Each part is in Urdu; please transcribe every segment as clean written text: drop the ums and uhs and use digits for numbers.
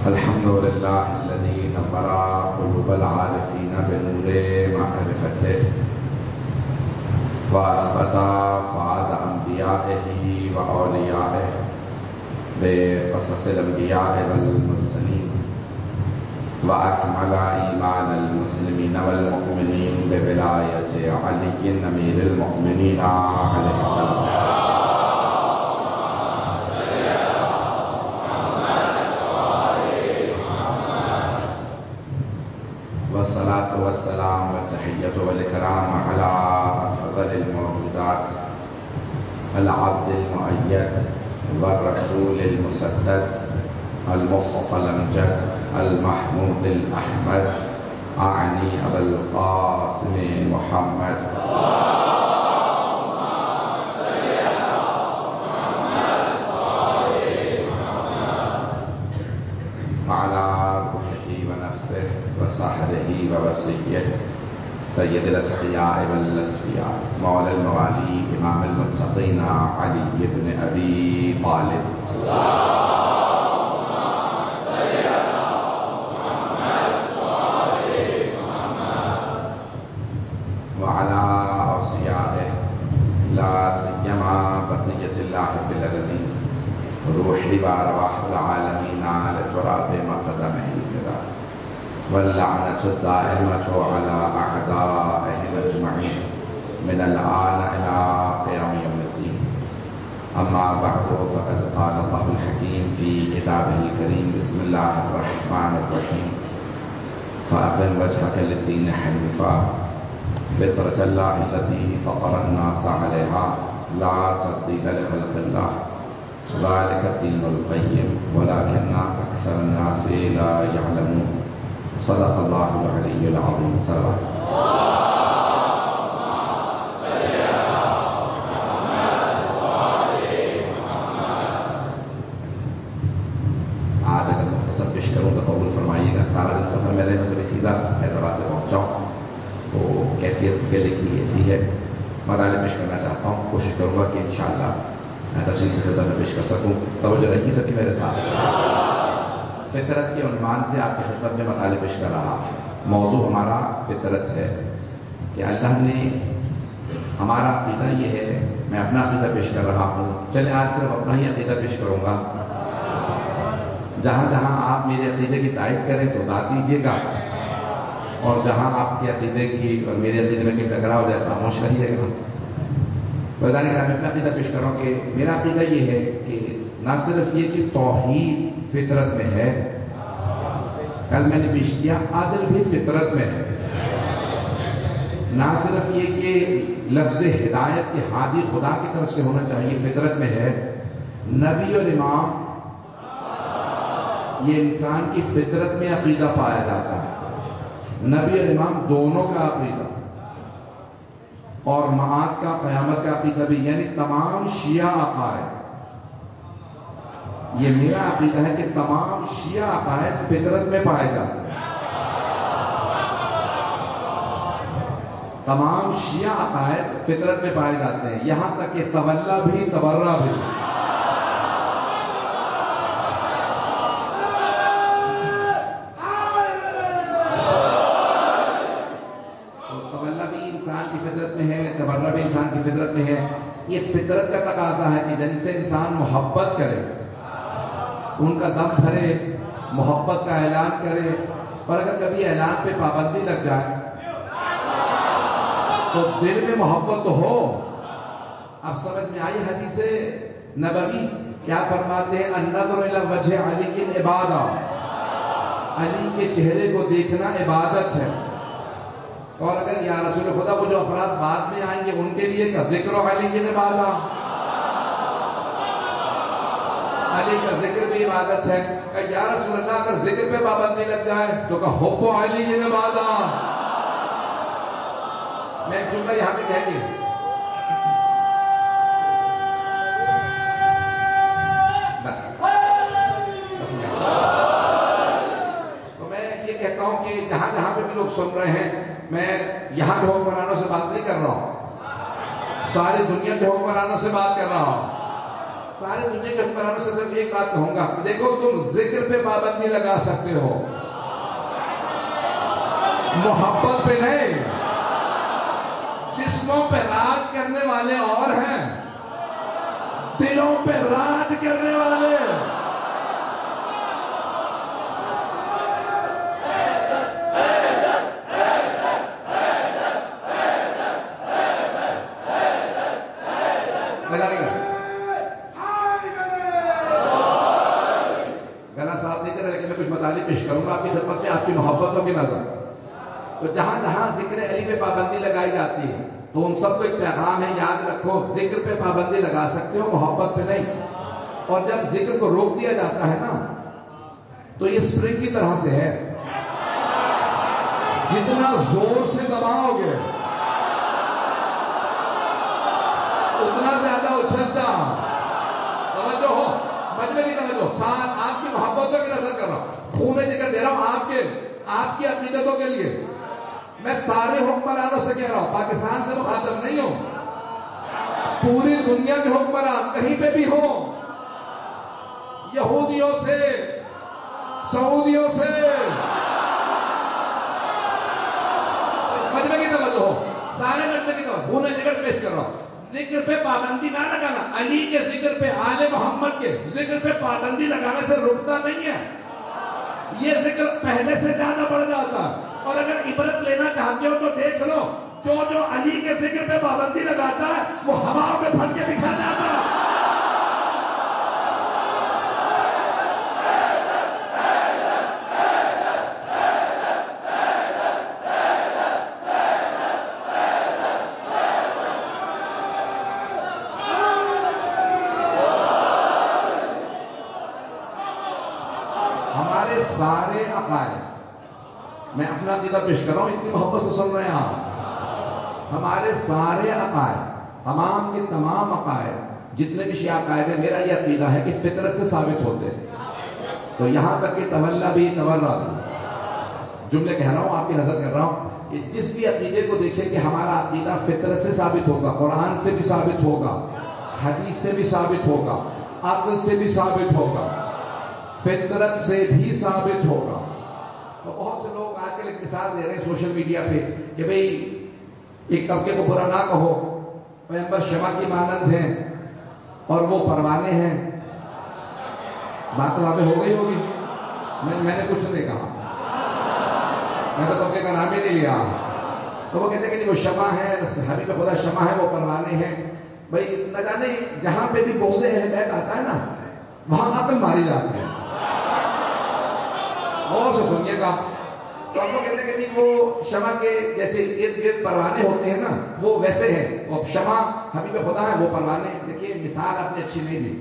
الحمد لله الذي نور قلوب العارفين بنور معرفته وأثبت فؤاد أنبيائه وأوليائه بقصص الأنبياء والمرسلين وأكمل إيمان المسلمين والمؤمنين بولاية علي أمير المؤمنين عليه السلام. والصلاة والسلام والتحية والإكرام على أفضل الموجودات العبد المؤيد والرسول المسدد المصطفى الأمجد المحمود الأحمد أعني أبا القاسم محمد وعلى روحه ونفسه وصحبه ووصيه سيد الأسقياء والأسفياء مولى الموالي إمام المتقين علي بن أبي طالب وعلى أوصيائه لا سيما بقية الله في الأرض روحي وأرواح العالمين على تراب مقدمه الفداء واللعنة الدائمة على أعدائهم أجمعين من الآن إلى قيام يوم الدين. أما بعد فقد قال الله الحكيم في كتابه الكريم بسم الله الرحمن الرحيم فأقم وجهك للدين حنيفا فطرة الله التي فطر الناس عليها لا تبديل لخلق الله ذلك الدين القيم ولكن أكثر الناس لا يعلمون. صدق الله العلي العظيم. صلوات آج اگر مختصر پیش کروں تو قبول فرمائیے گا. سارا دن سفر میں رہے مطلب سیدھا حیدرآباد سے پہنچا ہوں تو کیفیت گلے کی ایسی ہے. مطالعے پیش کرنا چاہتا ہوں, کوشش کروں گا کہ انشاءاللہ میں تفصیل سے خدمت میں پیش کر سکوں. توجہ رہی سب کی میرے ساتھ. فطرت کے عنوان سے آپ کی خدمت میں مطالعے پیش کر رہا. موضوع ہمارا فطرت ہے کہ اللہ نے ہمارا عقیدہ یہ ہے. میں اپنا عقیدہ پیش کر رہا ہوں. چلے آج صرف اپنا ہی عقیدہ پیش کروں گا. جہاں جہاں آپ میرے عقیدے کی تائید کریں تو داد دیجیے گا, اور جہاں آپ کے عقیدے کی اور میرے عقیدے میں کوئی ٹکراؤ ہو جائے خاموش رہیے گا. تو میں اپنا عقیدہ پیش کر رہا ہوں کہ میرا عقیدہ یہ ہے کہ نہ صرف یہ کہ توحید فطرت میں ہے, کل میں نے پیش کیا عدل بھی فطرت میں ہے. نہ صرف یہ کہ لفظ ہدایت کے ہادی خدا کی طرف سے ہونا چاہیے فطرت میں ہے. نبی اور امام یہ انسان کی فطرت میں عقیدہ پایا جاتا ہے. نبی اور امام دونوں کا عقیدہ, اور معاد کا قیامت کا عقیدہ بھی, یعنی تمام شیعہ عقائد. یہ میرا عقیدہ ہے کہ تمام شیعہ عقائد فطرت میں پائے جاتے ہیں. تمام شیعہ عقائد فطرت میں پائے جاتے ہیں, یہاں تک کہ تولا بھی تبرہ بھی. فطرت میں ہے. یہ فطرت کا تقاضا ہے کہ جن سے انسان محبت کرے, ان کا دم بھرے, محبت کا اعلان کرے. اور اگر کبھی اعلان پہ پابندی لگ جائے تو دل میں محبت تو ہو. اب سمجھ میں آئی حدیث نبوی کیا فرماتے ہیں؟ النظر الی وجہ علی عبادہ, علی کے چہرے کو دیکھنا عبادت ہے. اور اگر یا رسول خدا وہ جو افراد بعد میں آئیں گے ان کے لیے کا ذکر علی عبادہ, علی کا ذکر بھی عبادت ہے. کہ یا رسول اللہ اگر ذکر پہ پابندی لگ جائے تو کہ حب علی عبادہ. میں ایک جملہ یہاں پہ کہہ دیا, بس تو میں یہ کہتا ہوں کہ جہاں جہاں پہ بھی لوگ سن رہے ہیں, میں یہاں کے حکمرانوں سے بات نہیں کر رہا ہوں, ساری دنیا کے حکمرانوں سے بات کر رہا ہوں. سارے دنیا کے حکمرانوں سے صرف ایک بات کہوں گا، دیکھو تم ذکر پہ پابندی لگا سکتے ہو، محبت پہ نہیں۔ جسموں پہ راج کرنے والے اور ہیں، دلوں پہ راج کرنے والے۔ گلا صاحب نہیں کر رہے، لیکن میں کچھ مطالب پیش کروں گا آپ کی خدمت میں آپ کی محبتوں کی نظر۔ تو جہاں جہاں ذکر علی پہ پابندی لگائی جاتی ہے تو ان سب کو ایک پیغام ہے، یاد رکھو ذکر پہ پابندی لگا سکتے ہو، محبت پہ نہیں۔ اور جب ذکر کو روک دیا جاتا ہے نا تو یہ اسپرنگ کی طرح سے ہے، جتنا زور سے دباؤ گے اتنا زیادہ اچھلتا۔ توجہ ہو، مجمع کی توجہ، ساتھ آپ کی محبتوں کی نظر کر رہا ہوں، خون ذکر دے رہا ہوں آپ کی عقیدتوں کے لیے۔ میں سارے حکمرانوں سے کہہ رہا ہوں، پاکستان سے مخاطب نہیں ہوں، پوری دنیا کے حکمران کہیں پہ بھی ہوں، یہودیوں سے، سعودیوں سے، مجمع کی توجہ ہو، سارے مجمع کی توجہ، خون ذکر پیش کر رہا ہوں۔ ذکر پہ پابندی نہ لگانا، علی کے ذکر پہ، آل محمد کے ذکر پہ پابندی لگانے سے رکتا نہیں ہے، یہ ذکر پہلے سے زیادہ بڑھ جاتا۔ اور اگر عبرت لینا چاہتے ہو تو دیکھ لو، جو علی کے ذکر پہ پابندی لگاتا ہے وہ ہواؤں میں پھٹ کے بکھر جاتا ہے۔ ہمارے سارے عقائد، میں اپنا عقیدہ پیش کر رہا ہوں، اتنی محبت سے سن رہے ہیں آپ، ہمارے سارے عقائد، تمام کے تمام عقائد، جتنے بھی شیعہ عقائد ہیں، میرا یہ عقیدہ ہے کہ فطرت سے ثابت ہوتے ہیں۔ تو یہاں تک کہ تولا بھی تورا بھی، جملے کہہ رہا ہوں، آپ کی نظر کر رہا ہوں کہ جس بھی عقیدے کو دیکھیں کہ ہمارا عقیدہ فطرت سے ثابت ہوگا، قرآن سے بھی ثابت ہوگا، حدیث سے بھی ثابت ہوگا، عقل سے بھی ثابت ہوگا، فطرت سے بھی ثابت ہوگا۔ تو بہت سے لوگ آج کل ایک مثال دے رہے ہیں سوشل میڈیا پہ کہ بھئی ایک طبقے کو برا نہ کہو، پیغمبر شمع کی مانند ہیں اور وہ پروانے ہیں۔ بات واضح ہو گئی ہوگی، میں نے کچھ نہیں کہا، میں تو طبقے کا نام ہی نہیں لیا۔ تو وہ کہتے ہیں کہ وہ شمع ہے، حبیب خدا شمع ہے، وہ پروانے ہیں۔ بھئی نہ جانے جہاں پہ بھی بغض اہل بیت آتا ہے نا، وہاں عقل ماری جاتی ہے۔ اور سے سنیے گا، تو آپ کو کہتے ہیں کہ نہیں وہ شمع کے جیسے ارد گرد پروانے ہوتے ہیں نا، وہ ویسے ہیں، وہ شمع حبیب خدا ہے، وہ پروانے ہیں۔ دیکھیے مثال آپ نے اچھی نہیں دی،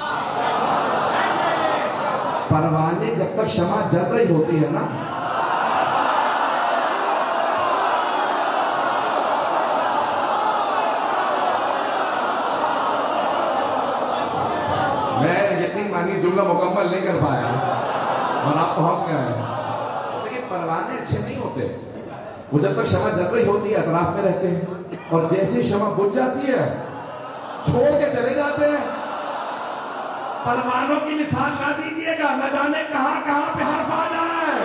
پروانے جب تک شمع جل رہی ہوتی ہے نا، میں یقین مانی جملہ مکمل نہیں کر پایا اور آپ پہنچ گئے ہیں۔ لیکن پروانے اچھے نہیں ہوتے، وہ جب تک شمع جل رہی ہوتی ہے اطراف میں رہتے ہیں، اور جیسی شمع بجھ جاتی ہے چھوڑ کے چلے جاتے ہیں۔ پروانوں کی مثال نہ دیجیے گا، نہ جانے کہاں کہاں پہ حرف آ جائے۔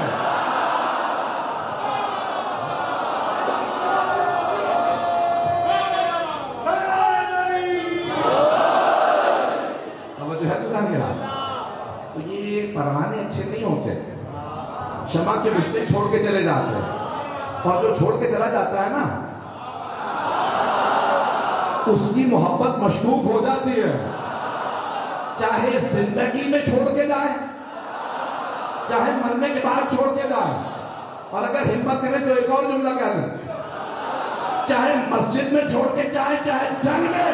تو یہ پروانے اچھے نہیں ہوتے، شمع کے رشتے چھوڑ کے چلے جاتے ہیں، اور جو چھوڑ کے چلا جاتا ہے نا اس کی محبت مشکوک ہو جاتی ہے، چاہے زندگی میں چھوڑ کے جائے، چاہے مرنے کے بعد چھوڑ کے جائے، اور اگر ہمت کرے تو ایک اور جملہ کہہ دیں، چاہے مسجد میں چھوڑ کے جائے، چاہے جنگ میں۔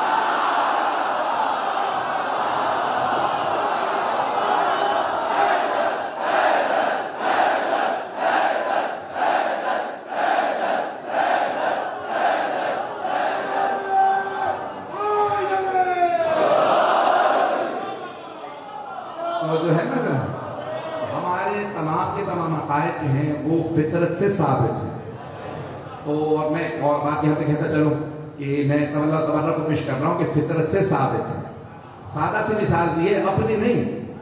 جو ہے نا ہمارے تمام کے تمام عقائد جو ہیں وہ فطرت سے ثابت ہیں۔ تو اور میں اور بات یہاں پہ کہتا چلوں کہ میں تبرہ کو پیش کر رہا ہوں کہ فطرت سے ثابت ہے، سادہ سی مثال دی ہے، اپنی نہیں،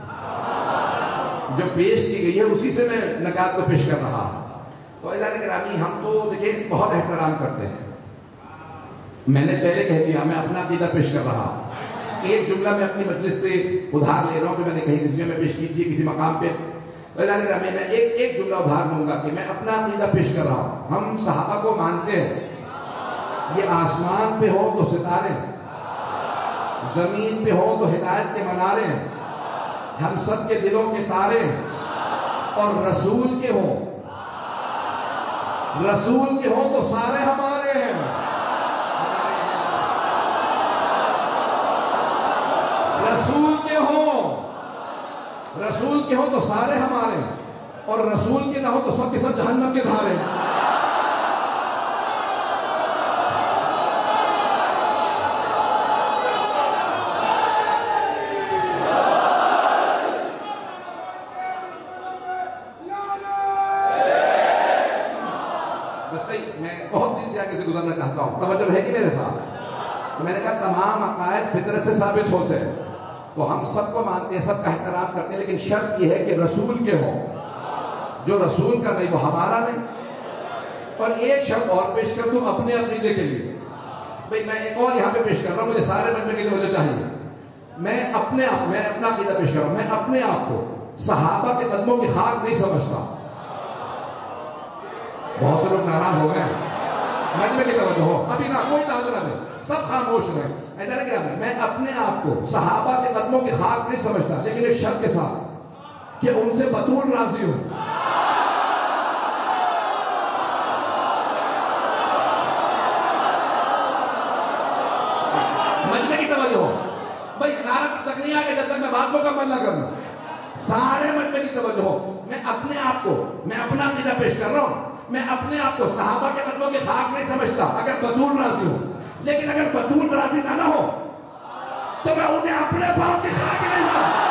جو پیش کی گئی ہے اسی سے میں نکات کو پیش کر رہا ہوں۔ تو عزیزان گرامی، ہم تو دیکھیں بہت احترام کرتے ہیں، میں نے پہلے کہہ دیا میں اپنا عقیدہ پیش کر رہا ہوں۔ ایک جملہ میں اپنی مجلس سے ادھار لے رہا ہوں کہ میں نے کہیں کسی میں پیش کی تھی کسی مقام پہ، عزیزان گرامی میں ایک جملہ ادھار لوں گا کہ میں اپنا عقیدہ پیش کر رہا ہوں۔ ہم صحابہ کو مانتے ہیں، یہ آسمان پہ ہو تو ستارے، زمین پہ ہو تو ہدایت کے منارے، ہم سب کے دلوں کے تارے، اور رسول کے ہوں تو سارے ہمارے ہیں۔ رسول کے ہوں تو سارے ہمارے، اور رسول کے نہ ہو تو سب کے سب جہنم کے دھارے۔ گزرنا چاہتا ہوں، توجہ ہے کہ میرے ساتھ؟ تو میں نے کہا تمام عقائد فطرت سے ثابت ہوتے ہیں، تو ہم سب کو مانتے ہیں، سب کا احترام کرتے ہیں، لیکن شرط یہ ہے کہ رسول کے ہو، جو رسول کا نہیں وہ ہمارا نہیں۔ اور ایک شرط اور پیش کر دوں اپنے عقیدے کے لیے، بھئی میں ایک اور یہاں پہ پیش کر رہا ہوں، مجھے سارے مجمع کے لیے مجھے چاہیے، میں اپنا عقیدہ پیش کر رہا ہوں، میں اپنے آپ کو صحابہ کے قدموں کی خاک نہیں سمجھتا۔ بہت سے لوگ ناراض ہو گئے، مجمع کی توجہ ہو، ابھی نہ کوئی تعلق نہ دے، سب خاموش رہے۔ ایسا نہیں کہ میں اپنے آپ کو صحابہ کے قدموں کی خاک نہیں سمجھتا، لیکن ایک شرط کے ساتھ کہ ان سے بطول راضی ہوں۔ مجمع کی توجہ ہو، بھائی نعرہ تک نہیں آگے جب تک میں بات کو کمل نہ کروں، سارے مجمع کی توجہ ہو، میں اپنے آپ کو، میں اپنا عقیدہ پیش کر رہا ہوں، میں اپنے آپ کو صحابہ کے قدموں کی خاک نہیں سمجھتا اگر بطول راضی ہو، لیکن اگر بطول راضی نہ ہو تو میں انہیں اپنے پاؤں کی خاک نہیں سمجھتا۔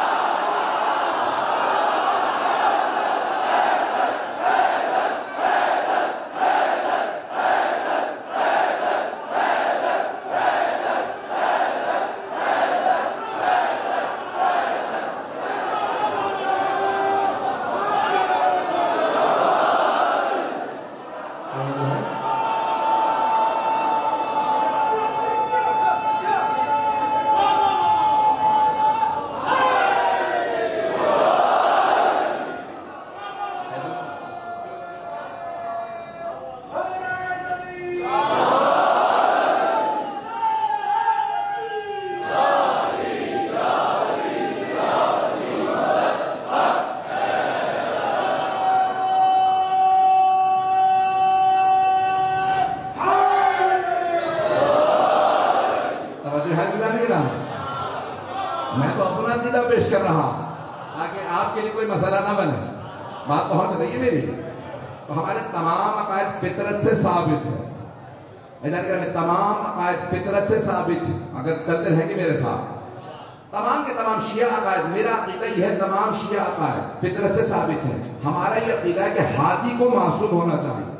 میں تو اپنا عقیدہ پیش کر رہا تاکہ آپ کے لیے کوئی مسئلہ نہ بنے، بات پہنچ رہی ہے میری؟ تو ہمارے تمام عقائد فطرت سے ثابت ہے، تمام عقائد فطرت سے ثابت، اگر چلتے رہیں گے میرے ساتھ، تمام کے تمام شیعہ عقائد، میرا عقیدہ یہ ہے تمام شیعہ عقائد فطرت سے ثابت ہے۔ ہمارا یہ عقیدہ ہے کہ ہادی کو معصوم ہونا چاہیے۔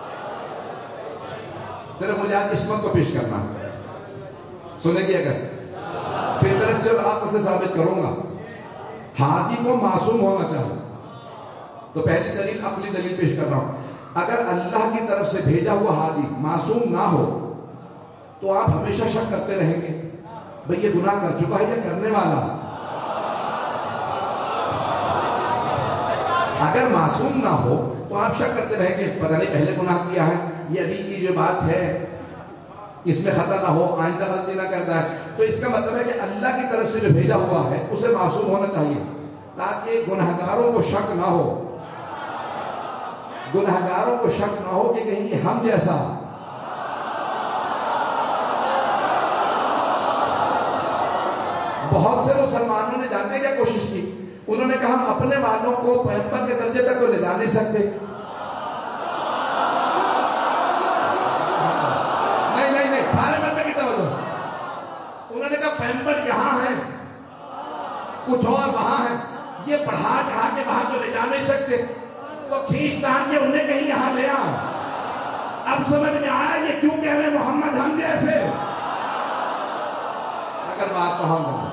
صرف مجھے آج عصمت کو پیش کرنا ہے، سنیں گے، اگر فطرت سے اور عقل سے ثابت کروں گا ہادی کو معصوم ہونا چاہیے، تو پہلی دلیل عقلی دلیل پیش کر رہا ہوں۔ اگر اللہ کی طرف سے بھیجا ہوا ہادی معصوم نہ ہو تو آپ ہمیشہ شک کرتے رہیں گے، بھئی یہ گناہ کر چکا ہے، یہ کرنے والا۔ اگر معصوم نہ ہو تو آپ شک کرتے رہیں گے، پتہ نہیں پہلے گناہ کیا ہے، یہ ابھی کی جو بات ہے اس میں خطا نہ ہو، آئندہ غلطی نہ کرتا ہے۔ تو اس کا مطلب ہے کہ اللہ کی طرف سے جو بھیجا ہوا ہے اسے معصوم ہونا چاہیے، تاکہ گنہگاروں کو شک نہ ہو، گنہگاروں کو شک نہ ہو کہ کہیں یہ ہم جیسا۔ بہت سے مسلمانوں نے جاننے کیا کوشش کی، انہوں نے کہا ہم اپنے والوں کو پیغمبر کے درجے تک تو لے جا نہیں سکتے، نہیں سارے مطلب کی توجہ، انہوں نے کہا پیغمبر یہاں ہیں کچھ اور وہاں ہیں، یہ پڑھا چڑھا کے وہاں تو لے جا نہیں سکتے، تو کھینچ تان کے انہیں کہیں یہاں لے آؤ۔ اب سمجھ میں آیا یہ کیوں کہہ رہے محمد ہم جیسے؟ کر بات پہنچا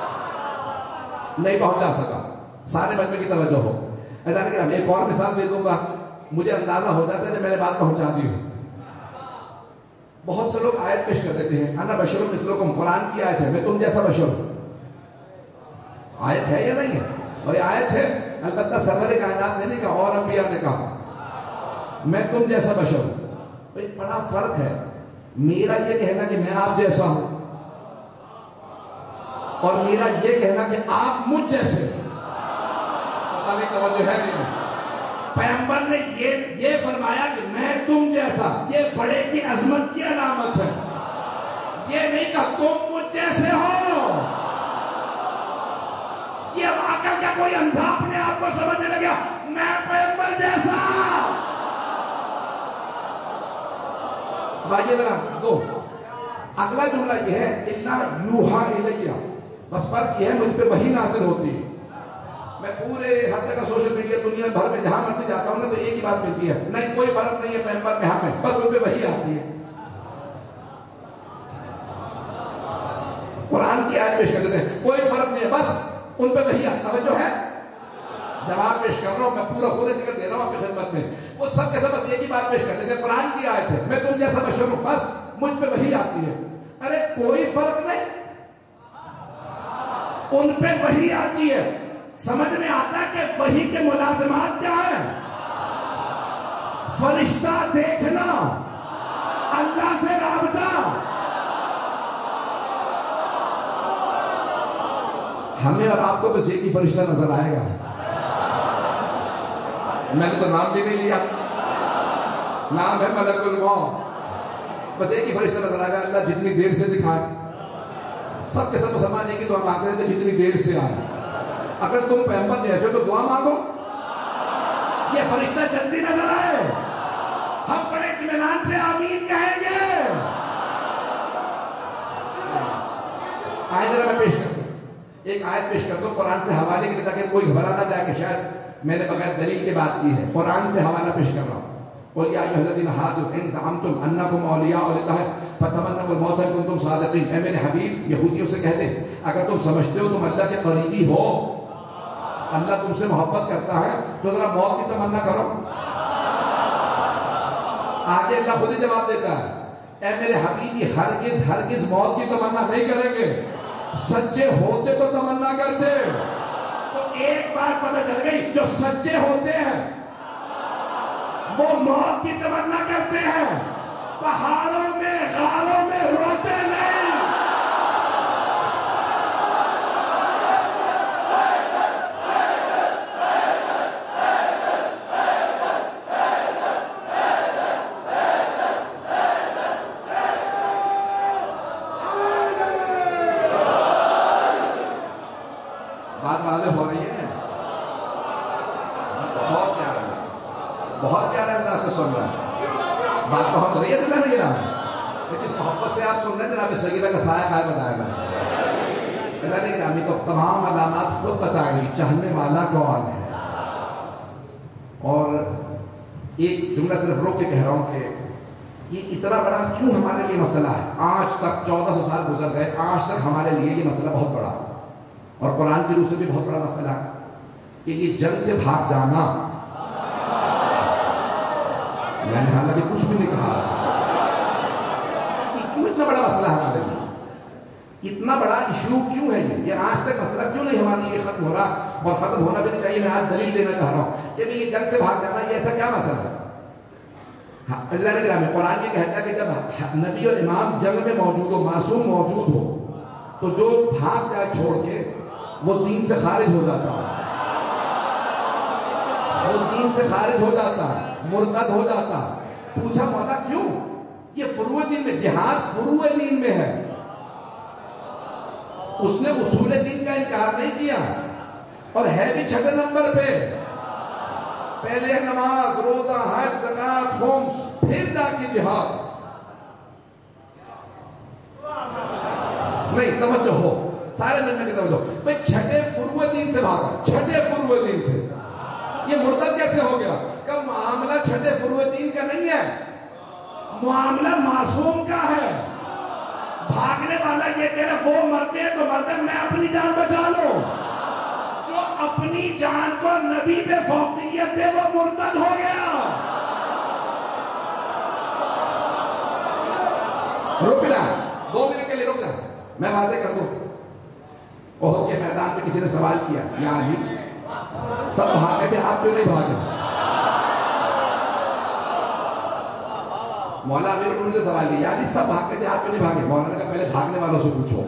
نہیں پہنچا سکا. سارے مجمع کی توجہ ہو. ایک اور مثال دے دوں گا. مجھے اندازہ ہو جاتا ہے کہ میں نے بات پہنچا دی ہوں. بہت سے لوگ آیت پیش کر دیتے ہیں انا بشر مثلکم. قرآن کی آیت ہے میں تم جیسا بشر ہوں. آیت ہے یا نہیں ہے؟ بھائی آیت ہے. البتہ سرور کائنات نے نہیں کہا اور انبیاء نے کہا میں تم جیسا بشر ہوں. بھائی بڑا فرق ہے میرا یہ کہنا کہ میں آپ جیسا ہوں اور میرا یہ کہنا کہ آپ مجھ جیسے. پتہ نہیں توجہ ہے نہیں. پیغمبر نے یہ فرمایا کہ میں تم جیسا. یہ بڑے کی عظمت کی علامت ہے. یہ نہیں کہا تم مجھ جیسے ہو. یہ عقل کا کوئی اندھا اپنے آپ کو سمجھنے لگا میں پیغمبر جیسا. بھائی ذرا دو. اگلا جملہ یہ ہے الا یوحا الیہ. بس فرق یہ ہے مجھ پہ وحی نازل ہوتی ہے. میں پورے ہر جگہ سوشل میڈیا دنیا بھر میں جہاں مرضی جاتا ہوں نا تو ایک ہی بات ملتی ہے نہیں کوئی فرق نہیں ہے پیغمبر میں ہمیں بس ان پہ وحی آتی ہے. قرآن کی آیت پیش کر دیتے ہیں کوئی فرق نہیں ہے بس ان پہ وحی آتی. توجہ ہے جواب پیش کر رہا ہوں میں پورا ذکر دے رہا ہوں آپ کی خدمت میں. وہ سب کے سب بس ایک ہی بات پیش کر دیتے ہیں قرآن کی آیت ہے میں تم جیسا بشر ہوں بس مجھ پہ وحی آتی ہے. ارے کوئی فرق نہیں ان پہ وحی آتی ہے. سمجھ میں آتا ہے کہ وحی کے ملازمات کیا ہے؟ فرشتہ دیکھنا اللہ سے رابطہ. ہمیں اور آپ کو بس ایک ہی فرشتہ نظر آئے گا. میں نے تو نام بھی نہیں لیا. نام ہے ملک الموت. بس ایک ہی فرشتہ نظر آئے گا. اللہ جتنی دیر سے دکھائے سب کے سب مسلمان ہے کہ تو ہم آتے رہتے جتنی دیر سے آئے. اگر تم پیغمبر جیسے تو دعا مانگو یہ فرشتہ جلدی نظر آئے ہم بڑے اطمینان سے آمین کہیں گے. آیت ذرا میں پیش کرتا ہوں. ایک آیت پیش کرتا ہوں قرآن سے حوالے کے لیے تاکہ کوئی گھبرا نہ جائے کہ شاید میں نے بغیر دلیل کے بات کی ہے. قرآن سے حوالہ پیش کر رہا ہوں. قل یا ایھا الذین ھادوا ان زعمتم انکم اولیاء للہ فتمنوا الموت ان کنتم صادقین. اے میرے حبیب یہودیوں سے کہہ دے اگر تم سمجھتے ہو تم اللہ کے قریبی ہو اللہ تم سے محبت کرتا ہے تو ذرا موت کی تمنا کرو. آگے اللہ خود ہی جواب دیتا ہے اے میرے حبیب یہ ہرگز موت کی تمنا نہیں کریں گے. سچے ہوتے تو تمنا کرتے. تو ایک بات پتہ چل گئی جو سچے ہوتے ہیں وہ موت کی تمنا کرتے ہیں. پہاڑوں میں غاروں میں روتے نہیں. بات واضح ہو رہی ہے. بہت پیارے انداز سے سن رہے ہیں. بات پہنچ رہی ہے دل نہیں رہا جس محبت سے آپ سن رہے ہیں جناب سیدہ کا سایہ کار بتایا میں اللہ نے گرامی کو تمام علامات خود بتائیں گی چاہنے والا کون ہے. اور ایک جملہ صرف روک کے کہہ رہا ہوں کہ یہ اتنا بڑا کیوں ہمارے لیے مسئلہ ہے. آج تک 1400 سال گزر گئے آج تک ہمارے لیے یہ مسئلہ بہت بڑا اور قرآن کی روح سے بھی بہت بڑا مسئلہ ہے کہ یہ جنگ سے بھاگ جانا. میں نے حالانکہ کچھ بھی نہیں کہا کیوں اتنا بڑا مسئلہ ہے ہمارے لیے. اتنا بڑا ایشو کیوں ہے یہ آج تک مسئلہ کیوں نہیں ہمارے لیے ختم ہو رہا اور ختم ہونا بھی نہیں چاہیے. میں آج دلیل دینا چاہ رہا ہوں کہ یہ جنگ سے بھاگ جانا یہ ایسا کیا مسئلہ ہے. اللہ نے کہا قرآن یہ کہتا ہے کہ جب نبی اور امام جنگ میں موجود ہو معصوم موجود ہو تو جو بھاگ جائے چھوڑ کے وہ دین سے خارج ہو جاتا ہے. وہ دین سے خارج ہو جاتا مرتد ہو جاتا. پوچھا مولا کیوں؟ یہ فروع دین میں جہاد فروع دین میں ہے. اس نے اصول دین کا انکار نہیں کیا اور ہے بھی 6 نمبر پہ. پہلے نماز روزہ حج زکات خمس پھر جا کے جہاد. نہیں توجہ ہو سارے ملنے کی توجہ. بھئی 6 فروع دین سے بھاگا 6 فروع دین سے. یہ مرتد کیسے ہو گیا؟ کہ معاملہ 6 فروع دین کا نہیں ہے معاملہ معصوم کا ہے. بھاگنے والا یہ کہہ رہا وہ مرتے ہیں تو مرتے ہیں، میں اپنی جان بچا لوں. جو اپنی جان کو نبی پہ فوقیت دے وہ مرتد ہو گیا. رکنا 2 منٹ کے لیے رکنا، میں واضح کر دوں. احد کے میدان پہ کسی نے سوال کیا، یا علی سب بھاگے تھے آپ کیوں نہیں بھاگے؟ مولا امیر ان سے سوال کیا، یعنی سب بھاگے تھے آپ کیوں نہیں بھاگے؟ مولا نے کہا پہلے بھاگنے والوں سے پوچھو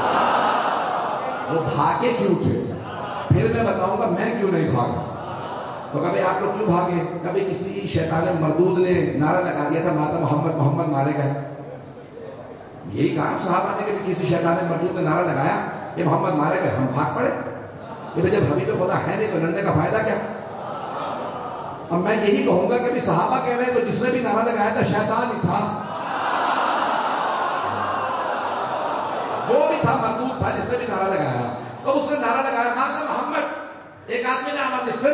وہ بھاگے کیوں تھے، پھر میں بتاؤں گا میں کیوں نہیں بھاگا. تو کبھی آپ لوگ کیوں بھاگے؟ کبھی کسی شیطان مردود نے نعرہ لگا دیا تھا ماتا محمد محمد مارے گئے. یہی کہا صحابہ نے کہ کسی شیطان مردود نے نعرہ لگایا کہ محمد مارے گئے، ہم بھاگ پڑے. کہ جب حبیب خدا ہے نہیں تو لڑنے کا فائدہ کیا؟ اب میں یہی کہوں گا کہ صحابہ کہہ رہے ہیں تو جس نے بھی نعرہ لگایا تھا شیطان ہی تھا، جو بھی تھا مردود تھا جس نے بھی نعرہ لگایا. تو اس نے نعرہ لگایا ماتا محمد، ایک آدمی نے آواز دی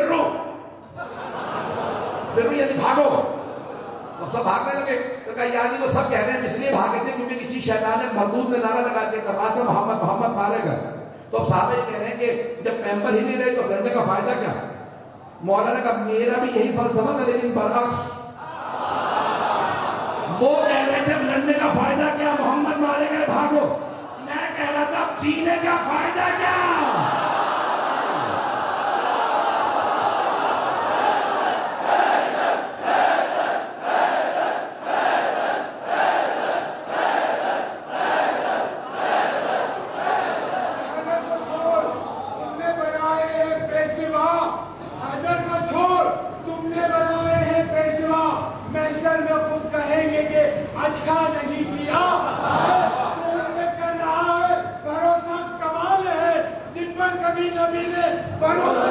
فرو یعنی بھاگو. اب سب بھاگنے لگے تو کہا یعنی وہ سب کہہ رہے ہیں اس لیے بھاگے تھے کیونکہ کسی شیطان مردود نے نعرہ لگا دیا تھا ماتا محمد محمد مارے گا. تو اب صحابہ یہ کہہ رہے ہیں کہ جب پیمبر ہی نہیں رہے تو لڑنے کا فائدہ کیا؟ مولا نے کہا میرا بھی یہی فلسفہ تھا لیکن برعکس. وہ کہہ رہے تھے لڑنے کا فائدہ کیا، محمد مارے گئے بھاگو. میں کہہ رہا تھا جینے کا فائدہ کیا. اچھا نہیں کیا کر رہا ہے. بھروسہ کمال ہے جن پر کبھی نبی نے بھروسہ.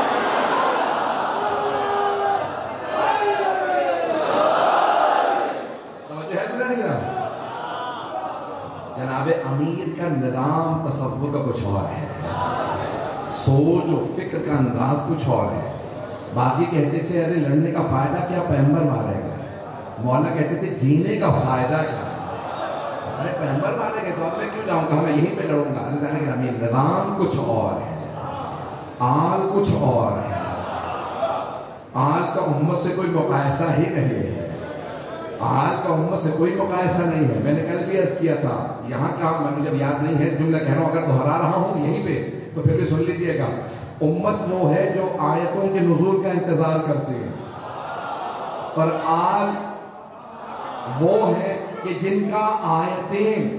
جناب امیر کا نظام تصور کا کچھ اور ہے، سوچ و فکر کا انداز کچھ اور ہے. باقی کہتے تھے ارے لڑنے کا فائدہ کیا، پیمبر مارے گا. مولانا کہتے تھے جینے کا فائدہ کیا، ارے پیمبر مارے گئے تو اب میں کیوں جاؤں گا، میں یہیں پہ لڑوں گا. نظام کچھ اور ہے، آل کچھ اور ہے. آل کا امت سے کوئی مقایسہ ہی نہیں ہے، آل کا امت سے کوئی مقایسہ نہیں ہے. میں نے کل بھی عرض کیا تھا یہاں کا، میں مجھے یاد نہیں ہے جملہ کہہ رہا ہوں، اگر دہرا رہا ہوں یہیں پہ تو پھر بھی سن لیجیے گا. امت وہ ہے جو آیتوں کے نزول کا انتظار کرتی ہے، اور آل وہ ہے کہ جن کا آیتیں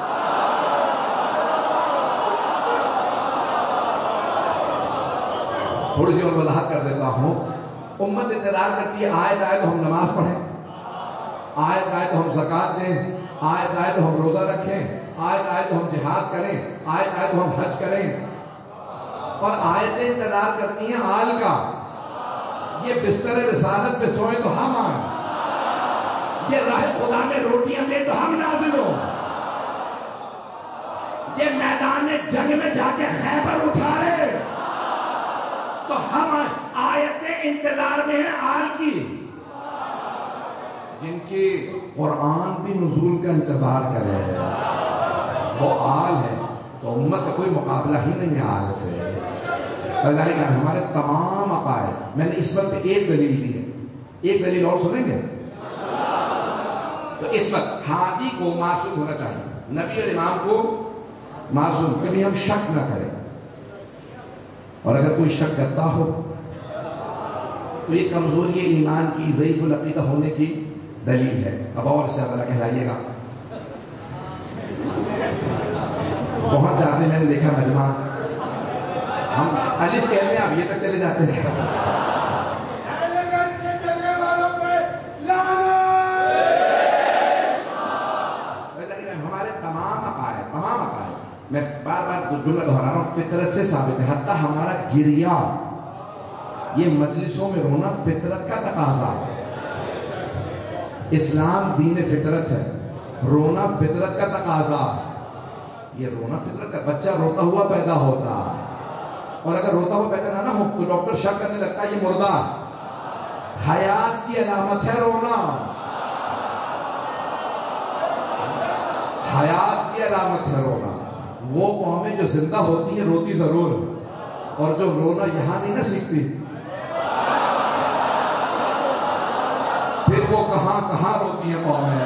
تھوڑی سی اور وضاحت کر دیتا ہوں. امت انتظار کرتی ہے آیت آئے تو ہم نماز پڑھیں، آیت آئے تو ہم زکوٰۃ دیں، آیت آئے تو ہم روزہ رکھیں، آیت آئے تو ہم جہاد کریں، آیت آئے تو ہم حج کریں. اور آیتیں انتظار کرتی ہیں آل کا، یہ بستر رسالت پہ سوئیں تو ہم آئیں، یہ راہ خدا میں روٹیاں دیں تو ہم نازل ہوں، یہ میدان جنگ میں جا کے خیبر اٹھائے تو ہم آئیں. آیتیں انتظار میں ہیں آل کی، جن کی قرآن بھی نزول کا انتظار کرے وہ آل ہے. تو امت کا کوئی مقابلہ ہی نہیں ہے آل سے. ہمارے تمام عقائد، میں نے اس وقت ایک دلیل دی ہے، ایک دلیل اور سنیں گے. تو اس وقت ہادی کو معصوم ہونا چاہیے، نبی اور امام کو معصوم، کبھی ہم شک نہ کریں. اور اگر کوئی شک کرتا ہو تو یہ کمزوری ایمان کی، ضعیف العقیدہ ہونے کی دلیل ہے. اب اور سے زیادہ کہلائیے گا. بہت زیادہ میں نے دیکھا مجمع، ہم الف کہتے ہیں اب یہ تک چلے جاتے ہیں. ہمارے تمام عقائد میں بار بار جملہ دہرا رہا ہوں، فطرت سے ثابت ہے. حتیٰ ہمارا گریا، یہ مجلسوں میں رونا فطرت کا تقاضا ہے. اسلام دین فطرت ہے، رونا فطرت کا تقاضا ہے. یہ رونا فطرت کا، بچہ روتا ہوا پیدا ہوتا، اور اگر روتا ہوا پیدا نہ ہو تو ڈاکٹر شک کرنے لگتا ہے یہ مردہ. حیات کی علامت ہے رونا، حیات کی علامت ہے رونا. وہ قومیں جو زندہ ہوتی ہیں روتی ضرور ہے، اور جو رونا یہاں نہیں نہ سیکھتی پھر وہ کہاں کہاں روتی ہیں قومیں.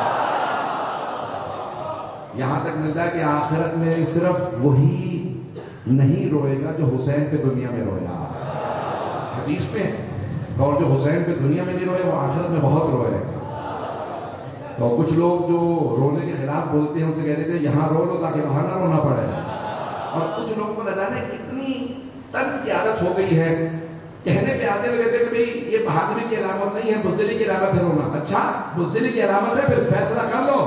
یہاں تک ملتا ہے کہ آخرت میں صرف وہی نہیں روئے گا جو حسین پہ دنیا میں رویا. حدیث میں اور جو حسین پہ دنیا میں نہیں روئے وہ آخرت میں بہت روئے گا. تو کچھ لوگ جو رونے کے خلاف بولتے ہیں ان سے کہتے تھے یہاں رو لو تاکہ وہاں نہ رونا پڑے. اور کچھ لوگوں کو نہ جانے کتنی طنز کی عادت ہو گئی ہے، کہنے پہ آتے ہوئے کہتے کہ بھئی یہ بہادری کی علامت نہیں ہے، بزدلی کی علامت ہے رونا. اچھا بزدلی کی علامت ہے پھر فیصلہ کر لو.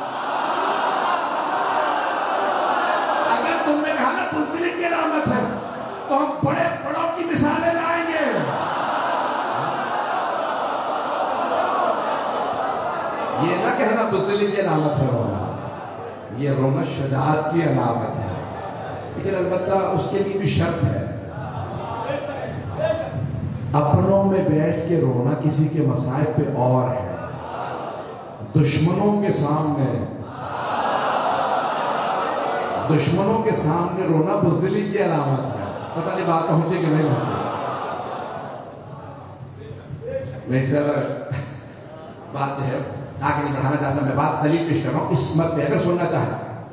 اگر تم نے کہا نا بزدلی کی علامت ہے تو ہم بڑے بڑوں کی مثالیں لائیں گے. یہ نہ کہنا بزدلی کی علامت ہے رونا، یہ رونا شجاعت کی علامت ہے. لیکن البتہ اس کے لیے بھی شرط ہے، اپنوں میں بیٹھ کے رونا کسی کے مصائب پہ اور ہے، دشمنوں کے سامنے رونا بزدلی کی علامت ہے. پتہ نہیں بات پہنچے کہ نہیں پہنچے. میں اس بات جو ہے آگے نہیں بڑھانا چاہتا، میں بات دلیل پیش کر رہا ہوں عصمت پہ اگر سننا چاہتا.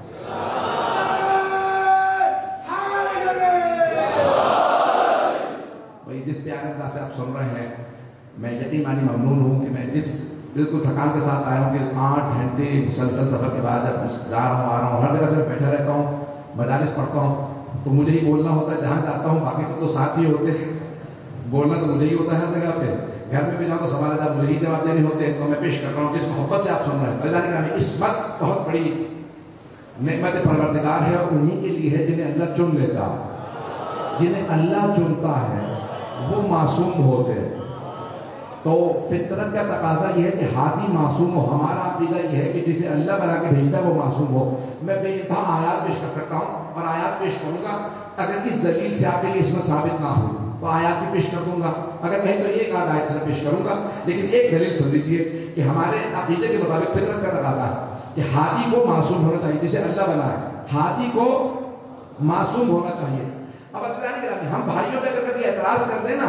بھائی جس پیار انداز سے آپ سن رہے ہیں میں یقیناً ممنون ہوں کہ میں جس بالکل تھکان کے ساتھ آیا ہوں کہ 8 گھنٹے مسلسل سفر کے بعد جب جا رہا ہوں آ رہا ہوں ہر جگہ سے بیٹھا رہتا ہوں، مجالس پڑھتا ہوں تو مجھے ہی بولنا ہوتا ہے. جہاں جاتا ہوں باقی سب تو ساتھ ہی ہوتے ہیں، بولنا تو مجھے ہی ہوتا ہے ہر جگہ پہ. گھر میں بھی جاؤں تو سوال جب مجھے ہی جواب دینے ہوتے ہیں تو میں پیش کر رہا ہوں جس محبت سے آپ سن رہے ہیں. تو جانے کا عصمت بہت بڑی نعمت پروردگار ہے اور انہی کے لیے ہے جنہیں اللہ چن لیتا ہے. جنہیں اللہ چنتا ہے وہ معصوم ہوتے ہیں. تو فطرت کا تقاضا یہ ہے کہ ہادی معصوم ہو. ہمارا عقیدہ یہ ہے کہ جسے اللہ بنا کے بھیجتا ہے وہ معصوم ہو. میں بے انتہا آیات پیش کر سکتا ہوں اور آیات پیش کروں گا. اگر اس دلیل سے آپ کے لیے اس میں ثابت نہ ہو تو آیات بھی پیش کر دوں گا، اگر کہیں تو ایک آدھ آیت سے پیش کروں گا. لیکن ایک دلیل سن لیجیے کہ ہمارے عقیدے کے مطابق فطرت کا تقاضا ہے کہ ہادی کو معصوم ہونا چاہیے. جسے اللہ بنا ہے ہادی کو معصوم ہونا چاہیے. اب ہم بھائیوں پہ اگر کبھی اعتراض کر دیں نا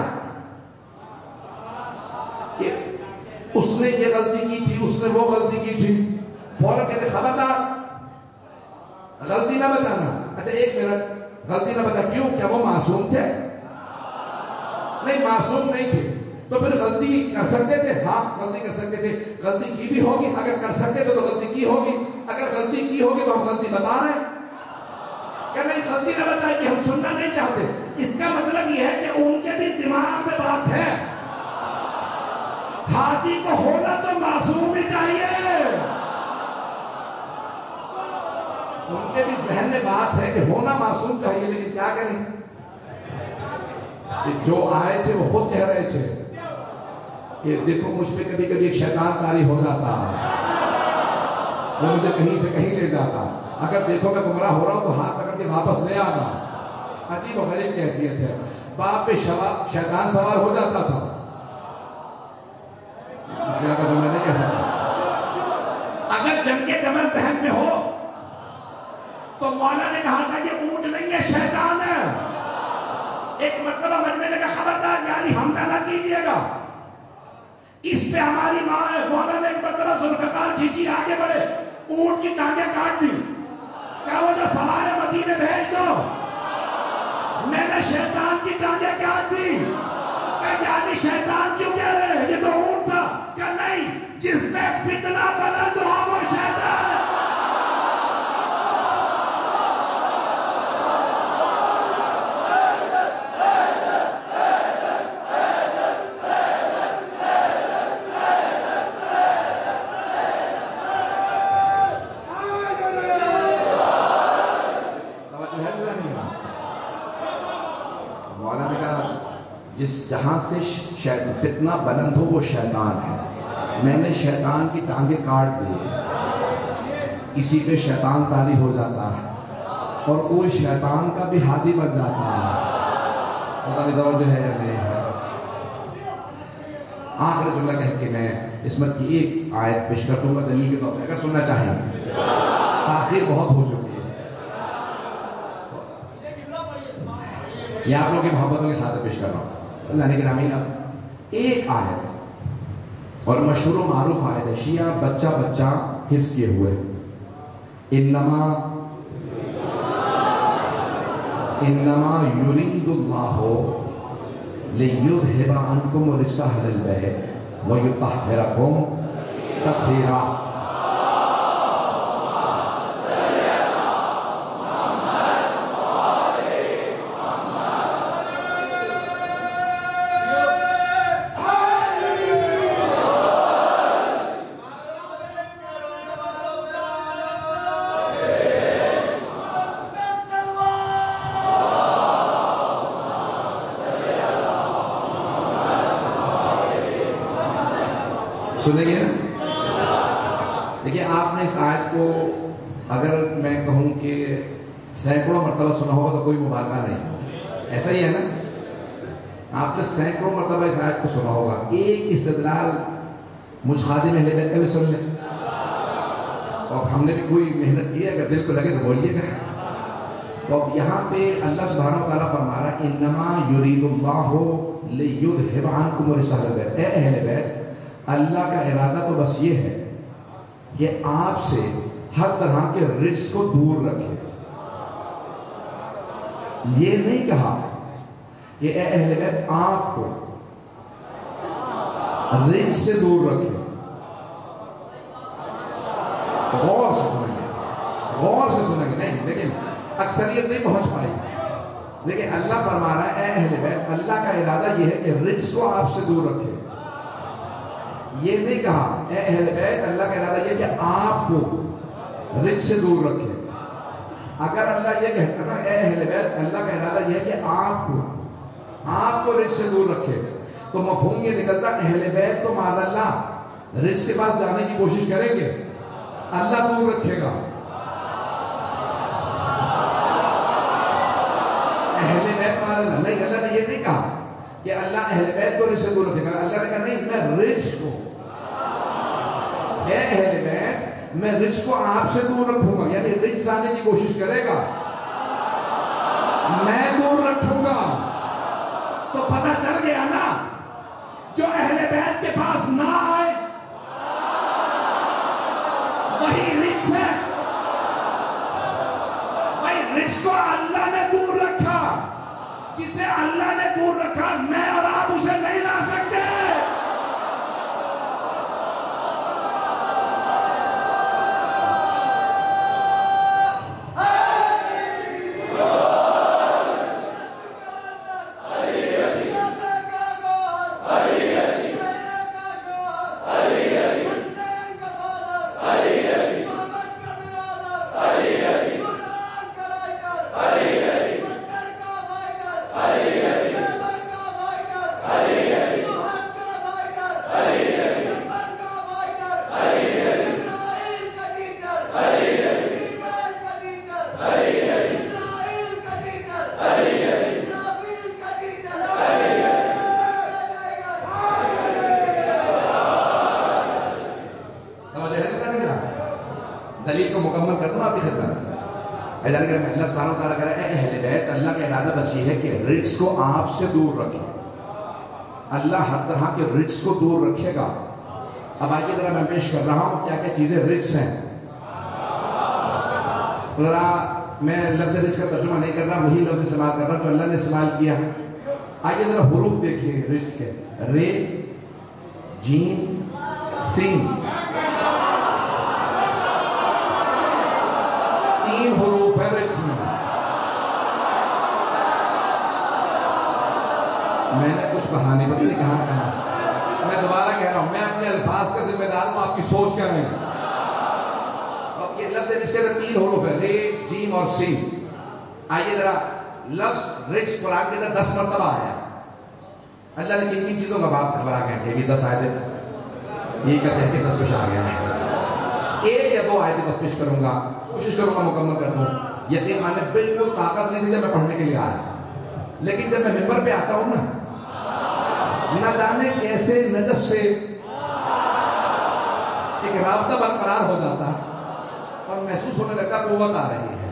کہ اس نے یہ غلطی کی تھی اس نے وہ غلطی کی تھی، فوراً کہتے خبردار غلطی نہ بتانا. اچھا ایک منٹ، غلطی نہ بتا کیوں؟ کیا وہ معصوم تھے؟ نہیں معصوم نہیں تھے. تو پھر غلطی کر سکتے تھے؟ ہاں غلطی کر سکتے تھے. غلطی کی بھی ہوگی، اگر کر سکتے تو غلطی کی ہوگی. اگر غلطی کی ہوگی تو ہم غلطی بتا رہے ہیں. کیا نہیں غلطی نہ بتائی کہ ہم سننا نہیں چاہتے؟ اس کا مطلب یہ ہے کہ ان کے بھی دماغ میں بات ہے. ہادی کو ہونا تو معصوم ہی چاہیے. ان کے بھی ذہن میں بات ہے کہ ہونا معصوم چاہیے. لیکن کیا کریں کہ جو آئے تھے وہ خود کہہ رہے تھے کہ دیکھو مجھ پہ کبھی کبھی ایک شیطان طاری ہو جاتا، وہ مجھے کہیں سے کہیں لے جاتا. اگر دیکھو میں گمراہ ہو رہا ہوں تو ہاتھ پکڑ کے واپس لے آنا. عجیب و غریب کیفیت ہے. باپ پہ شیطان سوار ہو جاتا تھا. اس طرح کا جملہ نہیں کہہ سکتا. اگر جنگ جمل ذہن میں ہو تو مولا نے کہا تھا یہ اونٹ نہیں ہے شیطان ہے. ایک مرتبہ مجمع نے کہا خبردار یعنی حملہ نہ کیجیے گا اس پہ ہماری ماں ہے. مولا نے ایک مرتبہ ذوالفقار کھینچی آگے بڑھے اونٹ کی ٹانگیں کاٹ دی. کہا وہ جو سوار ہے مدینے بھیج دو. میں نے شیطان کی ٹانگیں کاٹ دی. کہا یعنی شیطان کیوں کہہ رہے ہیں یہ تو اونٹ تھا. کہا نہیں جس میں فتنہ بلند ہو وہ شیطان ہے. جہاں سے فتنہ بلند ہو وہ شیطان ہے. میں نے شیطان کی ٹانگیں کاٹ دی. اسی پہ شیطان طاری ہو جاتا ہے اور کوئی شیطان کا بھی ہادی بن جاتا ہے. پتہ نہیں توجہ ہے یا نہیں ہے. آخر جملہ کہہ کے میں عصمت کی ایک آیت پیش کر دوں گا دلیل کے طور پہ اگر سننا چاہیں. تاخیر بہت ہو چکی ہے. یہ آپ لوگ کی محبتوں کی خاطر پیش کر رہا ہوں. یعنی کہ امین اب ایک آیت اور مشہور و معروف آیت ہے, شیعہ بچہ بچہ حفظ کیے ہوئے, انما یرید اللہ لیذھب عنکم الرجس اہل البیت ویطہرکم تطہیرا. سنیں گے نا؟ دیکھیے آپ نے اس آیت کو اگر میں کہوں کہ سینکڑوں مرتبہ سنا ہوگا تو کوئی مبالغہ نہیں, ایسا ہی ہے نا؟ آپ نے سینکڑوں مرتبہ اس آیت کو سنا ہوگا. ایک استدلال مجھ خادم اہل بیت کا بھی سن لیں, اور ہم نے بھی کوئی محنت کی ہے, اگر دل کو لگے تو بولیے گا. تو یہاں پہ اللہ سبحانہ و تعالیٰ فرما رہا ہے انما یرید اللہ لیذھب عنکم الرجس اہل البیت. اے اہل بیت, اللہ کا ارادہ تو بس یہ ہے کہ آپ سے ہر طرح کے رجس کو دور رکھے. یہ نہیں کہا کہ اے اہل بیت آپ کو رجس سے دور رکھے. غور سے سنیں گے, غور سے سنیں گے, نہیں لیکن اکثریت نہیں پہنچ پائی. لیکن اللہ فرما رہا ہے اے اہل بیت, اللہ کا ارادہ یہ ہے کہ رجس کو آپ سے دور رکھے. یہ نہیں کہا اے اہل بیت, اللہ کا ارادہ یہ کہ آپ کو رجس سے دور رکھے. اگر اللہ یہ کہتا نا اے اہل بیت, اللہ کا ارادہ یہ ہے کہ آپ کو رجس سے دور رکھے, تو مفہوم یہ نکلتا اہل بیت تو معاذ اللہ رجس کے پاس جانے کی کوشش کریں گے, اللہ دور رکھے گا. اہل بیت معاذ اللہ نہیں, اللہ نے یہ نہیں کہا کہ اللہ اہل بیت کو رجس سے دور رکھے گا. اللہ نے کہا نہیں, میں رجس کو, اے اہل بیت میں رجس کو آپ سے دور رکھوں گا. یعنی رجس آنے کی کوشش کرے گا, میں دور رکھوں گا. تو پتہ چل گیا نا, جو اہل بیت کے پاس نہ آئے وہی رجس ہے. وہی رجس کو اللہ نے دور رکھا. جسے اللہ نے دور رکھا میں اور آپ اسے نہیں لا سکتے. دلیل کو مکمل کر دوں آپ کی خدمت. اللہ سبحانہ و تعالیٰ کہہ رہا ہے اے اہل بیت, اللہ کا ارادہ بس یہ ہے کہ رجس کو آپ سے دور رکھے. اللہ ہر طرح کے رجس کو دور رکھے گا. اب آگے ذرا میں پیش کر رہا ہوں کیا کیا چیزیں رجس ہیں. ذرا میں لفظ رجس کا ترجمہ نہیں کر رہا, وہی لفظ استعمال کر رہا جو اللہ نے استعمال کیا. آگے ذرا حروف دیکھیے رجس کے, رے, جیم, سین. 3 حروف ہے رجس میں. میں نے کچھ کہا نہیں, پتہ نہیں کہاں. میں دوبارہ کہہ رہا ہوں, میں اپنے الفاظ کا ذمہ دار ہوں, آپ کی سوچ کا نہیں. اب یہ لفظ رجس کے اندر 3 حروف ہے, رے, جیم اور سین. آئیے ذرا لفظ رجس قرآن کے اندر 10 مرتبہ آیا. اللہ نے کن چیزوں کا بات خبرا کہ یہ 10 آیتیں, یہ کہتے ہیں کہ 10 پیش آ گیا. 1 یا 2 آیتیں بس پیش کروں گا, کوشش کروں گا مکمل کر دوں. یقین مانے بالکل طاقت نہیں تھی جب میں پڑھنے کے لیے آیا, لیکن جب میں ممبر پہ آتا ہوں نا, نہ جانے کیسے نجف سے ایک رابطہ برقرار ہو جاتا. اور محسوس ہونے لگتا قوت آ رہی ہے.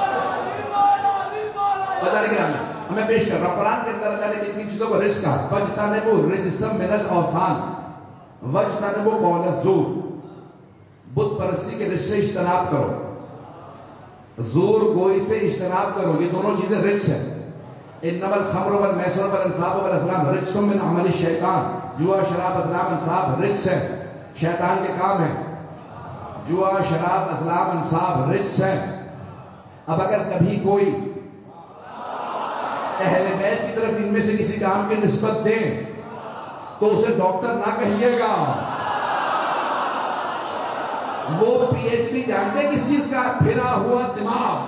میں پیش کر رہا ہوں قرآن کے اندر اللہ نے کتنی چیزوں کو رجس کہا. فَاجْتَنِبُوا الرِّجْسَ مِنَ الْأَوْثَانِ وَاجْتَنِبُوا قَوْلَ الزُّورِ. بت پرستی کے رجس سے اجتناب کرو, زور گوئی سے اجتناب کرو. یہ دونوں چیزیں رجس ہیں. انما الخمر والمیسر والانصاب والازلام رجس من عمل الشیطان. جوا شراب ازلام انصاب رجس ہے, شیطان کے کام ہیں. جوا شراب ازلام انصاب رجس ہے. اب اگر کبھی کوئی اہل بیت کی طرف ان میں سے کسی کام کی نسبت دیں تو اسے ڈاکٹر نہ کہیے گا. وہ پی ایچ ڈی جانتے کس چیز کا, پھرا ہوا دماغ.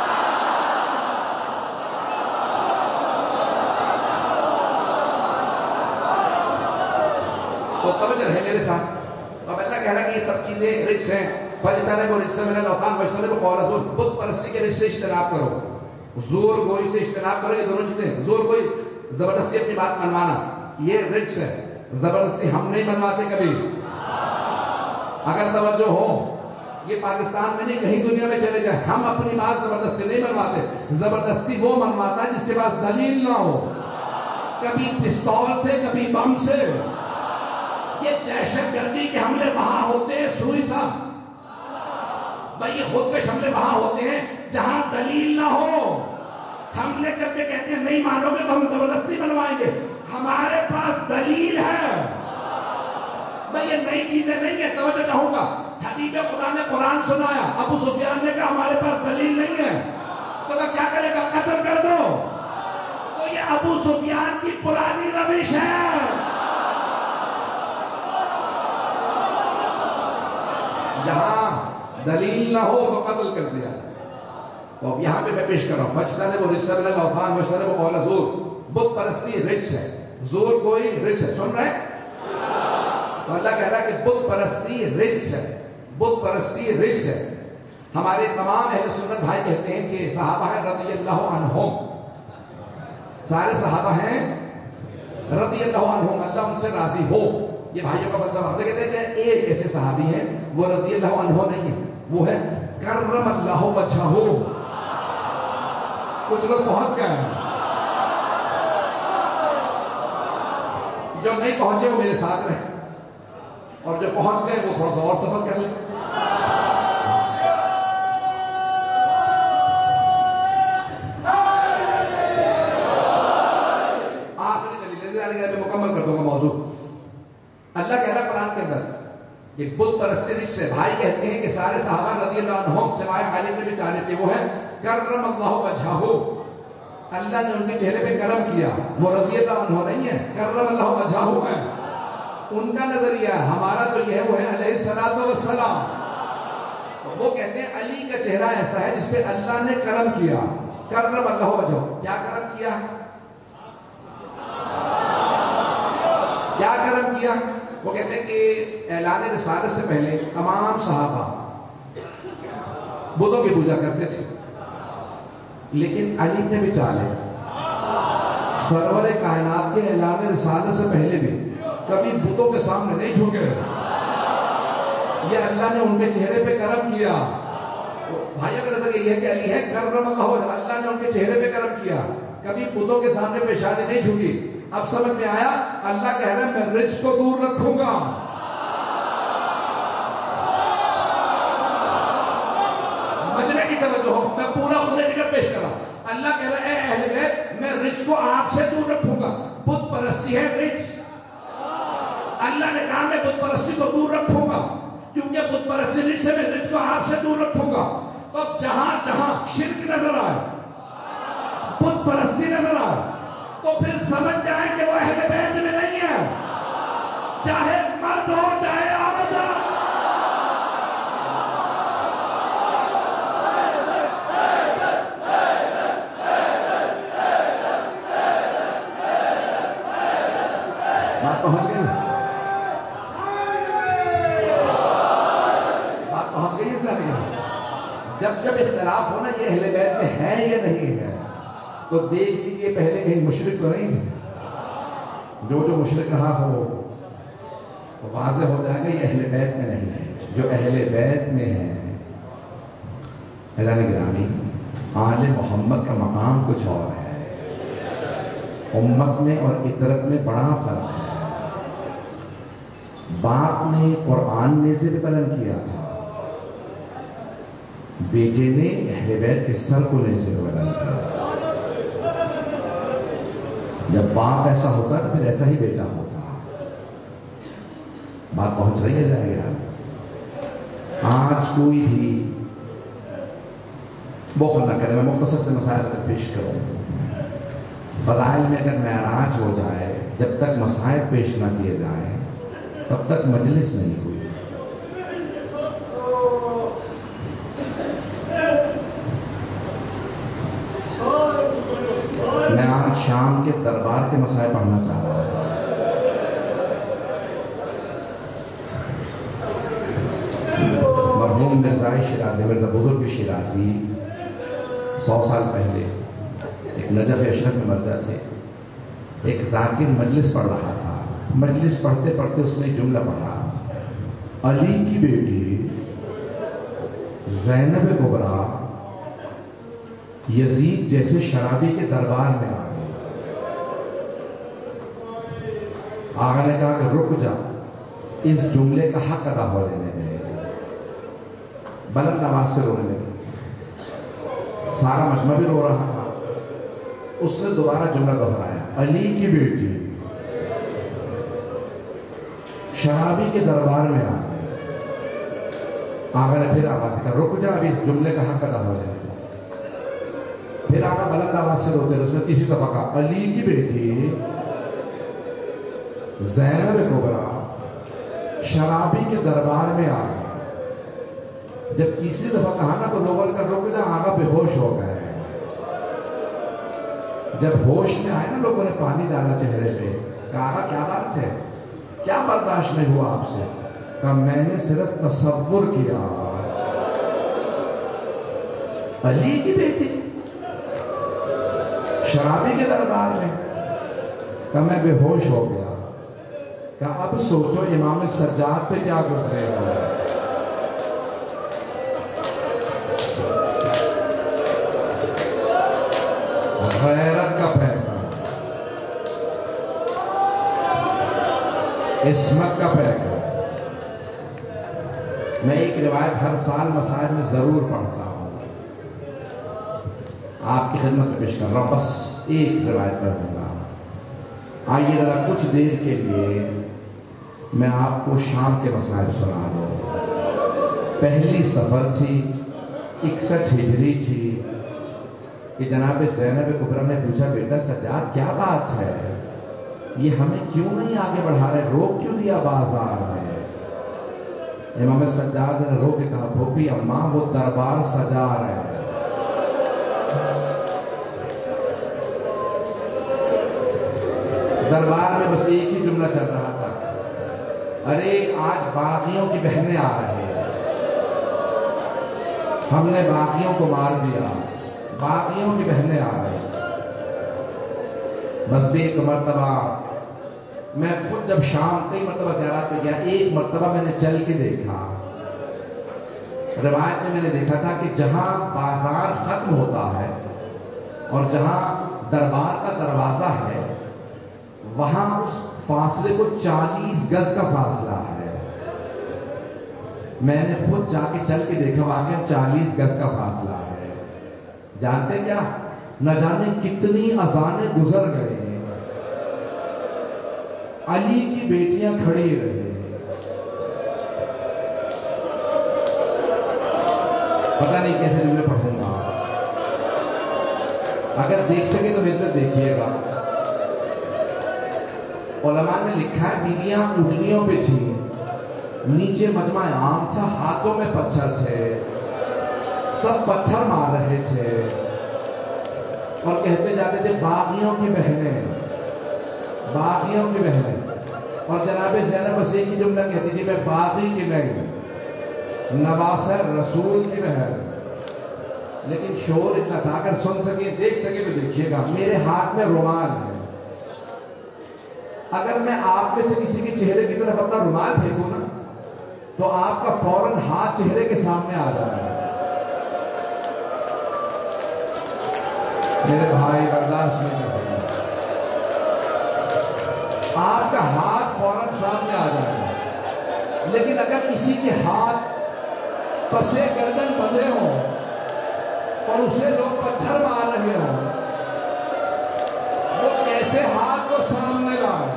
تو توجہ رہے میرے ساتھ. اب اللہ کہہ رہا ہے کہ یہ سب چیزیں رجس ہیں. فَاجْتَنِبُوا الرِّجْسَ مِنَ الْأَوْثَانِ وَاجْتَنِبُوا قَوْلَ الزُّورِ. بت پرستی کے رجس سے اجتناب کرو, زور گوئی سے اجتناب کرو. یہ دونوں چیزیں, زور گوئی زبردستی اپنی بات منوانا, یہ رجس ہے. زبردستی ہم نہیں منواتے کبھی. اگر توجہ ہو, یہ پاکستان میں نہیں کہیں دنیا میں چلے جائیں, ہم اپنی بات زبردستی نہیں منواتے. زبردستی وہ منواتا ہے جس کے پاس دلیل نہ ہو. کبھی پستول سے, کبھی بم سے. یہ دہشت گردی کے حملے وہاں ہوتے ہیں سوئی صاحب بھائی, یہ خودکش حملے وہاں ہوتے ہیں جہاں دلیل نہ ہو. حملے کر کے کہتے ہیں نہیں مانو گے تو ہم زبردستی بنوائیں گے. ہمارے پاس دلیل ہے بھائی, یہ نئی چیزیں نہیں ہے. توجہ چاہوں گا, حبیب خدا نے قرآن سنایا, ابو سفیان نے کہا ہمارے پاس دلیل نہیں ہے, تو کیا کرے گا, قتل کر دو. تو یہ ابو سفیان کی پرانی روش ہے. جہاں دلیل نہ ہو تو قتل کر دیا. تو اب یہاں پہ میں پیش کر رہا ہوں فَاجْتَنِبُوا الرِّجْسَ مِنَ الْأَوْثَانِ وَاجْتَنِبُوا قَوْلَ الزُّورِ. بت پرستی رجس ہے, زور کوئی رجس ہے. سن رہے ہیں؟ تو اللہ کہہ رہا ہے کہ بت پرستی رجس ہے. بت پرستی رجس ہے. ہمارے تمام اہل سنت بھائی کہتے ہیں کہ صحابہ ہیں رضی اللہ عنہم, سارے صحابہ ہیں رضی اللہ عنہم, اللہ ان سے راضی ہو. یہ بھائیوں کا فلسفہ. ہم کہتے ہیں کہ ایک ایسے صحابی ہیں وہ رضی اللہ عنہ نہیں ہے, وہ ہے کرم اللہ وجہہ. کچھ لوگ پہنچ گئے ہیں, جو نہیں پہنچے وہ میرے ساتھ رہے, اور جو پہنچ گئے وہ تھوڑا سا اور سفر کر لیں. مکمل کر دوں گا موضوع. اللہ کہہ رہا قرآن کے اندر کہ بت پرستی رجس سے. بھائی کہتے ہیں کہ سارے صحابہ رضی اللہ عنہم سوائے غالب نے بھی چاہنے تھے, وہ ہے کرم اللہ وجہہ. اللہ نے ان کے چہرے پہ کرم کیا. وہ رضی اللہ عنہ نہیں ہے, کرم اللہ وجہہ ہے. ان کا نظریہ, ہمارا تو یہ ہے وہ ہے علیہ الصلوۃ والسلام. وہ کہتے ہیں علی کا چہرہ ایسا ہے جس پہ اللہ نے کرم کیا. کرم اللہ وجہہ. کیا کرم کیا, کیا کرم کیا؟ وہ کہتے ہیں کہ اعلان رسالت سے پہلے تمام صحابہ بتوں کی پوجا کرتے تھے, لیکن علی نے بھی چالے سرور کائنات کے اعلان رسالت سے پہلے بھی کبھی بتوں کے سامنے نہیں جھکے. یہ اللہ نے ان کے چہرے پہ کرم کیا. بھائیوں کا نظر یہ ہے کہ علی ہے کرم اللہ, اللہ نے ان کے چہرے پہ کرم کیا, کبھی بتوں کے سامنے پیشانی نہیں جھکی. اب سمجھ میں آیا, اللہ کہہ رہا ہے میں رجس کو دور رکھوں گا. مجمع کی توجہ ہو, میں پورا خود ذکر پیش کر رہا ہوں. اللہ کہہ رہا ہے اے اہل بیت میں رجس کو آپ سے دور رکھوں گا. بت پرستی ہے رجس. اللہ نے کہا میں بت پرستی کو دور رکھوں گا, کیونکہ بت پرستی رجس ہے, میں رجس کو آپ سے دور رکھوں گا. تو جہاں جہاں شرک نظر آئے, بت پرستی نظر آئے, تو پھر سمجھ جائیں کہ وہ اہل بیت میں نہیں ہے, چاہے مرد ہو چاہے عورت ہو. بات پہنچ گئی, بات پہنچ گئی اس لیے. جب جب اختلاف ہونا یہ اہل بیت میں ہے یا نہیں ہے, تو دیکھ لیجیے پہلے کہیں مشرک تو نہیں تھے. جو مشرک رہا ہو تو واضح ہو جائے گا یہ اہل بیت میں نہیں ہے. جو اہل بیت میں ہے حضرات گرامی، آل محمد کا مقام کچھ اور ہے، امت میں اور عطرت میں بڑا فرق ہے۔ باپ نے قرآن میں سے بلند کیا تھا، بیٹے نے اہل بیت کے سر کو نیزے پہ بلند کیا تھا۔ جب باپ ایسا ہوتا تو پھر ایسا ہی بیٹا ہوتا۔ بات پہنچ رہی ہے جائے گا؟ آج کوئی بھی بخل نہ کرے، میں مختصر سے مسائل تک پیش کروں۔ فضائل میں اگر معراج ہو جائے، جب تک مسائل پیش نہ کیے جائیں تب تک مجلس نہیں ہوئی۔ میں آج شام کے دربار کے مسائل پڑھنا چاہ رہا ہوں۔ مرحوم مرزائی شیرازی، مرزا بزرگ شیرازی 100 سال پہلے ایک نجف اشرف میں مرجع تھے، ایک ذاکر مجلس پڑھ رہا تھا۔ مجلس پڑھتے پڑھتے اس نے جملہ پڑھا، علی کی بیٹی زینب کبریٰ یزید جیسے شرابی کے دربار میں آ گئی۔ آقا نے کہا کہ رک جا، اس جملے کا حق ادا ہو لینے دے۔ بلند آواز سے رونے لگے، سارا مجمع بھی رو رہا تھا۔ اس نے دوبارہ جملہ دہرایا، علی کی بیٹی شرابی کے دربار میں آ گئی۔ آقا نے پھر آواز کہا، رک جا، ابھی اس جملے کا حق ادا ہو لینے دے۔ پھر آقا بلند آواز سے روتے رہے۔ اس نے تیسری دفعہ کہا، علی کی بیٹی زینب کبریٰ شرابی کے دربار میں آ گئی۔ جب تیسری دفعہ کہا نا تو لوگوں نے کہا، رک جا، آقا بے ہوش ہو گئے۔ جب ہوش میں آئے نا، لوگوں نے پانی ڈالا چہرے پہ، کہا آقا کیا بات ہے، کیا برداشت نہیں ہوا آپ سے؟ کہا میں نے صرف تصور کیا، علی کی بیٹی شرابی کے دربار میں۔ کہا میں بے ہوش ہو گیا۔ کہا اب سوچو امام سجاد پہ کیا گزرے ہو۔ غیرت کا پیغام، عصمت کا پیغام۔ میں ایک روایت ہر سال مسائل میں ضرور پڑھتا ہوں، آپ کی خدمت میں پیش کر رہا ہوں، بس ایک روایت پڑھوں گا۔ آئیے ذرا کچھ دیر کے لیے میں آپ کو شام کے مسائل سنا دوں۔ پہلی سفر تھی، 61 ہجری تھی، کہ جناب زینب کبریٰ نے پوچھا، بیٹا سجاد کیا بات ہے، یہ ہمیں کیوں نہیں آگے بڑھا رہے، روک کیوں دیا بازار میں؟ امام سجاد نے رو کے کہا، پھوپھی اماں وہ دربار سجا رہے ہیں۔ دربار میں بس ایک ہی جملہ چل رہا تھا، ارے آج باغیوں کی بہنیں آ رہے ہیں، ہم نے باغیوں کو مار دیا، باغیوں کی بہنیں آ رہی۔ بس بھی ایک مرتبہ میں خود جب شام کئی مرتبہ زیارات پہ گیا، ایک مرتبہ میں نے چل کے دیکھا، روایت میں نے دیکھا تھا کہ جہاں بازار ختم ہوتا ہے اور جہاں دربار کا دروازہ ہے وہاں اس فاصلے کو 40 گز کا فاصلہ ہے۔ میں نے خود جا کے چل کے دیکھا، واقعی 40 گز کا فاصلہ ہے۔ جانتے کیا، نہ جانے کتنی اذانیں گزر گئے، علی کی بیٹیاں کھڑی رہے، پتہ نہیں کیسے جملے پڑھوں گا، اگر دیکھ سکے تو میرے طرف دیکھیے گا۔ علماء نے لکھا ہے بیویاں اٹھنیوں پہ تھیں، نیچے مجمع عام تھا، ہاتھوں میں پتھر تھے، سب پتھر مار رہے تھے اور کہتے جاتے تھے باغیوں کی بہنیں، باغیوں کی بہنیں۔ اور جناب زینب بس ایک ہی جملہ کہتی تھی، میں باغی کی نہیں، نواسہ رسول کی بہن۔ لیکن شور اتنا تھا، اگر سن سکے دیکھ سکے تو دیکھیے گا، میرے ہاتھ میں رومال ہے، اگر میں آپ میں سے کسی کے چہرے کی طرف اپنا رومال پھینکوں نا تو آپ کا فوراً ہاتھ چہرے کے سامنے آ جائے گا۔ میرے بھائی برداشت نہیں کر سکتے. آپ کا ہاتھ فوراً سامنے آ جائے گا، لیکن اگر کسی کے ہاتھ پسے گردن بندھے ہوں اور اسے لوگ پتھر مار رہے ہوں، وہ کیسے ہاتھ کو سامنے لائے؟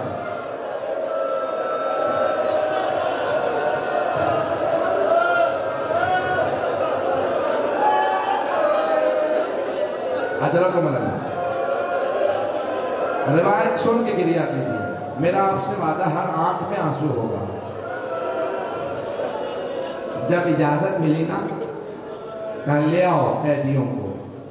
اجرکم اللہ. روایت سن کے گریا کیجیے. میرا آپ سے وعدہ، ہر آنکھ میں آنسو ہوگا. جب اجازت ملی نا، کہا لے آؤ قیدیوں کو.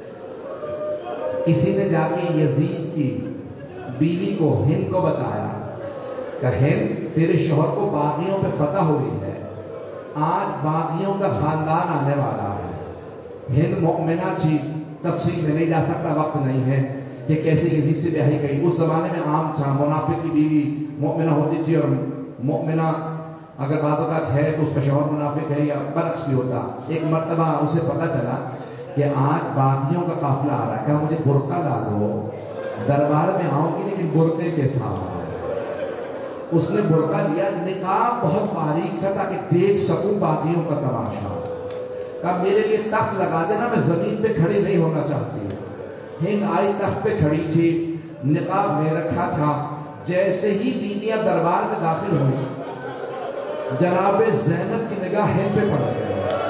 کسی نے جا کے یزید کی بیوی کو، ہند کو بتایا کہ ہند، تیرے شوہر کو باغیوں پہ فتح ہوئی ہے، آج باغیوں کا خاندان آنے والا ہے. ہند مؤمنہ تھی، تفصیل میں نہیں جا سکتا، وقت نہیں ہے کہ کیسے یزید سے بیاہی گئی. اس زمانے میں عام تھا، منافق کی بیوی مؤمنہ ہوتی تھی، اور مؤمنہ اگر بعض اوقات ہے تو اس کا شوہر منافق ہے، یا برعکس بھی ہوتا. ایک مرتبہ اسے پتہ چلا کہ آج باغیوں کا قافلہ آ رہا ہے. کہا مجھے برقع لا دو، دربار میں آؤں گی لیکن برقعے کے ساتھ. اس نے برقع لیا. نقاب بہت باریک تھا تاکہ دیکھ سکوں باغیوں کا تماشا. کہا میرے لیے تخت لگا دینا، میں زمین پہ کھڑی نہیں ہونا چاہتی. ہند آئی، تخت پہ کھڑی تھی، نقاب لے رکھا تھا. جیسے ہی بیویاں دربار میں داخل ہوئی، جناب زینب کی نگاہ ہند پہ پڑ گئی.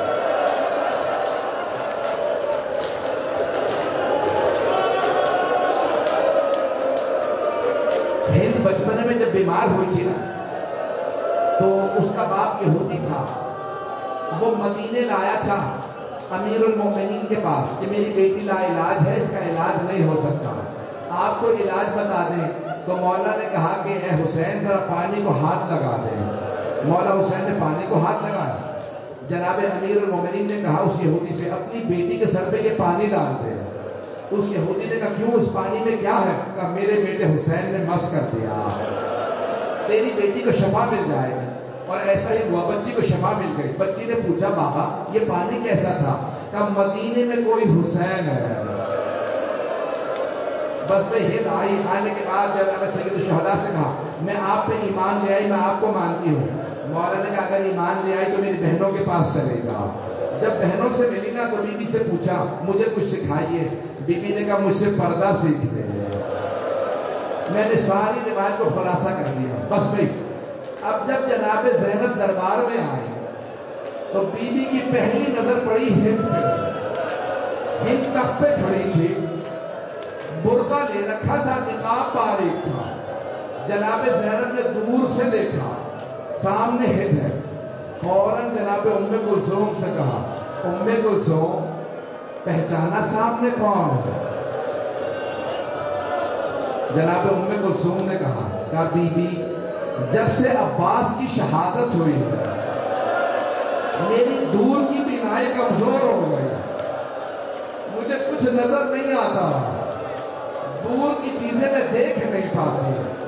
ہند بچپنے میں جب بیمار ہوئی تھی نا، تو اس کا باپ یہودی تھا. وہ مدینے لایا تھا امیر المومنین کے پاس کہ میری بیٹی لا علاج ہے، اس کا علاج نہیں ہو سکتا، آپ کو علاج بتا دیں. تو مولا نے کہا کہ اے حسین ذرا پانی کو ہاتھ لگا دیں. مولا حسین نے پانی کو ہاتھ لگایا. جناب امیر المومنین نے کہا اس یہودی سے اپنی بیٹی کے سر پہ یہ پانی ڈال دے. اس یہودی نے کہا کیوں، اس پانی میں کیا ہے؟ کہا میرے بیٹے حسین نے مس کر دیا، تیری بیٹی کو شفا مل جائے. اور ایسا ہی ہوا، بچی کو شفا مل گئی. بچی نے پوچھا بابا یہ پانی کیسا تھا؟ کہا مدینے میں کوئی حسین ہے. بس میں ہند آئی. آنے کے بعد جب میں سید الشہداء سے کہا میں آپ پہ ایمان لے آئی، میں آپ کو مانتی ہوں. مولا نے کہا اگر ایمان لے آئی تو میری بہنوں کے پاس چلے گا. جب بہنوں سے ملی نا تو بی بی سے پوچھا مجھے کچھ سکھائیے. بی بی نے کہا مجھ سے پردہ سیکھ لے. میں نے ساری روایت کو خلاصہ کر دیا. بس بھائی اب جب جناب زینب دربار میں آئی تو بی بی کی پہلی نظر پڑی ہند پہ. ہند تخت پہ کھڑی تھی، برقع لے رکھا تھا، نقاب باریک تھا. جناب زینب نے دور سے دیکھا سامنے ہند ہے. فوراً جناب ام کلثوم سے کہا ام کلثوم پہچانا سامنے کون ہے؟ جناب ام کلثوم نے کہا بی بی جب سے عباس کی شہادت ہوئی ہے میری دور کی بینائی کمزور ہو گئی، مجھے کچھ نظر نہیں آتا، دور کی چیزیں میں دیکھ نہیں پاتی.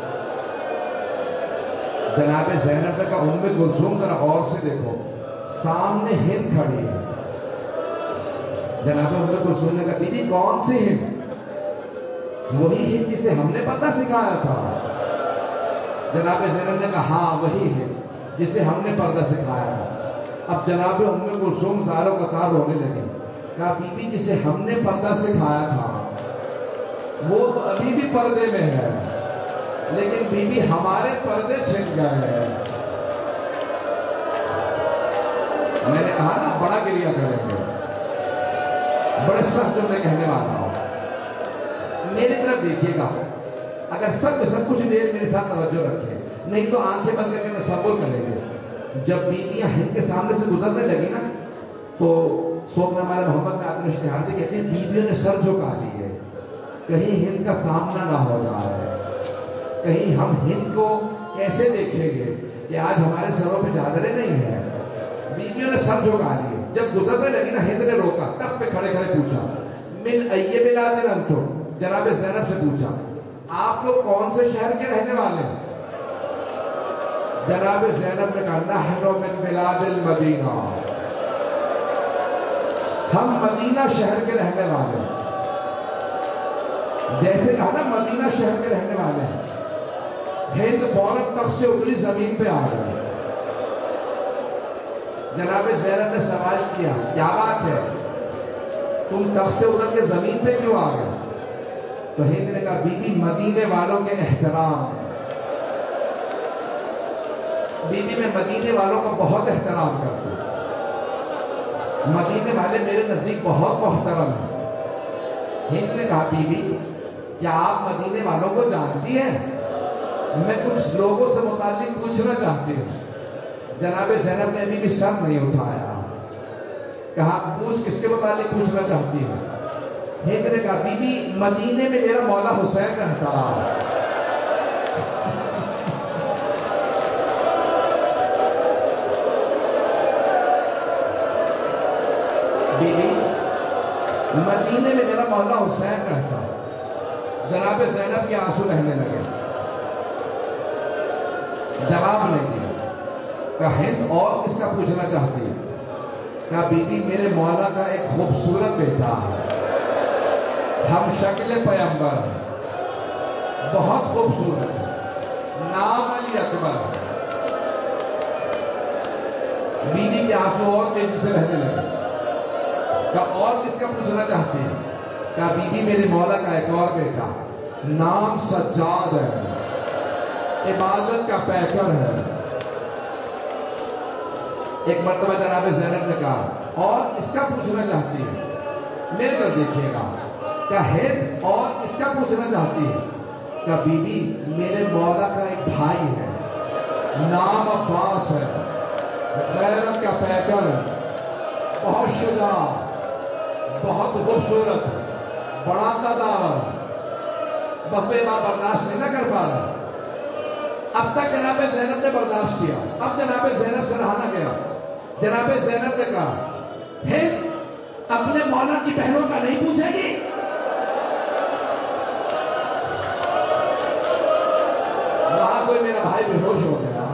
جناب زینب نے کہا ام کلثوم ذرا غور سے دیکھو، سامنے ہند کھڑی ہے. جناب ام کلثوم نے کہا بی بی کون سی ہند؟ وہی ہند جسے ہم نے پتہ سکھایا تھا. جناب زینب نے کہا ہاں وہی ہے جسے ہم نے پردہ سکھایا تھا. اب جناب ام کلثوم زاروں قطار رونے لگی. کہا بی بی جسے ہم نے پردہ سکھایا تھا وہ تو ابھی بھی پردے میں ہے، لیکن بی بی ہمارے پردے چھن گئے ہیں. میں نے کہا نا بڑا گریہ کریں گے، بڑے سخت جو میں کہنے والا ہوں. میری طرف دیکھیے گا، اگر سب کچھ دیر میرے ساتھ توجہ رکھے، نہیں تو آنکھیں بند کر کے تصور کریں گے. جب بیویاں ہند کے سامنے سے گزرنے لگی نا تو سوکنا ہمارے محمد میں آدمی اشتہار دے کہتے ہیں بیویوں نے سر جھکا لی ہے، کہیں ہند کا سامنا نہ ہو رہا ہے، کہیں ہم ہند کو کیسے دیکھیں گے کہ آج ہمارے سروں پہ چادریں نہیں ہیں. بیویوں نے سر جھکا لیے. جب گزرنے لگی نا ہند نے روکا، تخت پہ کھڑے کھڑے پوچھا من ای بلاد انتم، جناب زینب سے پوچھا آپ لوگ کون سے شہر کے رہنے والے ہیں؟ جناب زینب نے کہا نحن من بلاد المدینہ، ہم مدینہ شہر کے رہنے والے ہیں. جیسے کہا نا مدینہ شہر کے رہنے والے ہیں، ہند فوراً تخت سے اتری زمین پہ آ گئی. جناب زینب نے سوال کیا کیا بات ہے، تم تخت سے اتر کے زمین پہ کیوں آ گئے؟ تو ہند نے کہا بی بی مدینے والوں کے احترام، بی بی میں مدینے والوں کا بہت احترام کرتی ہوں، مدینے والے میرے نزدیک بہت محترم ہیں. ہند نے کہا بی بی کیا آپ مدینے والوں کو جانتی ہیں؟ میں کچھ لوگوں سے متعلق پوچھنا چاہتی ہوں. جناب زینب نے ابھی بھی سر نہیں اٹھایا. کہا پوچھ، کس کے متعلق پوچھنا چاہتی ہوں؟ ہند نے کہا بی بی مدینے میں میرا مولا حسین رہتا. بی بی مدینے میں میرا مولا حسین رہتا. جناب زینب کے آنسو بہنے لگے، جواب نہیں دیا. کہا ہند اور کس کا پوچھنا چاہتی ہے؟ کہا بی بی میرے مولا کا ایک خوبصورت بیٹا ہے، ہم شکل پیغمبر، بہت خوبصورت ہے، نام علی اکبر. بی بی کے آنسو اور تیزی سے بہنے لگے. کہا اور کس کا پوچھنا چاہتی ہے؟ کہا بی بی میرے مولا کا ایک اور بیٹا، نام سجاد ہے، عبادت کا پیکر ہے. ایک مرتبہ جناب زینب نے کہا اور اس کا پوچھنا چاہتی ہے؟ میرے طرف دیکھیے گا. کیا ہے اور اس کا پوچھنا چاہتی ہے؟ کہا بی بی میرے مولا کا ایک بھائی ہے، نام عباس ہے، غیرت کا پیکر ہے، بہت شجاع، بہت خوبصورت، بڑا قدار. بس میں بات برداشت نہیں نہ کر پا رہا. اب تک جناب زینب نے برداشت کیا، اب جناب زینب سے رہا نہ گیا. جناب زینب نے کہا ہند اپنے مولا کی بہنوں کا نہیں پوچھے گی؟ وہاں کوئی میرا بھائی بے ہوش ہو گیا،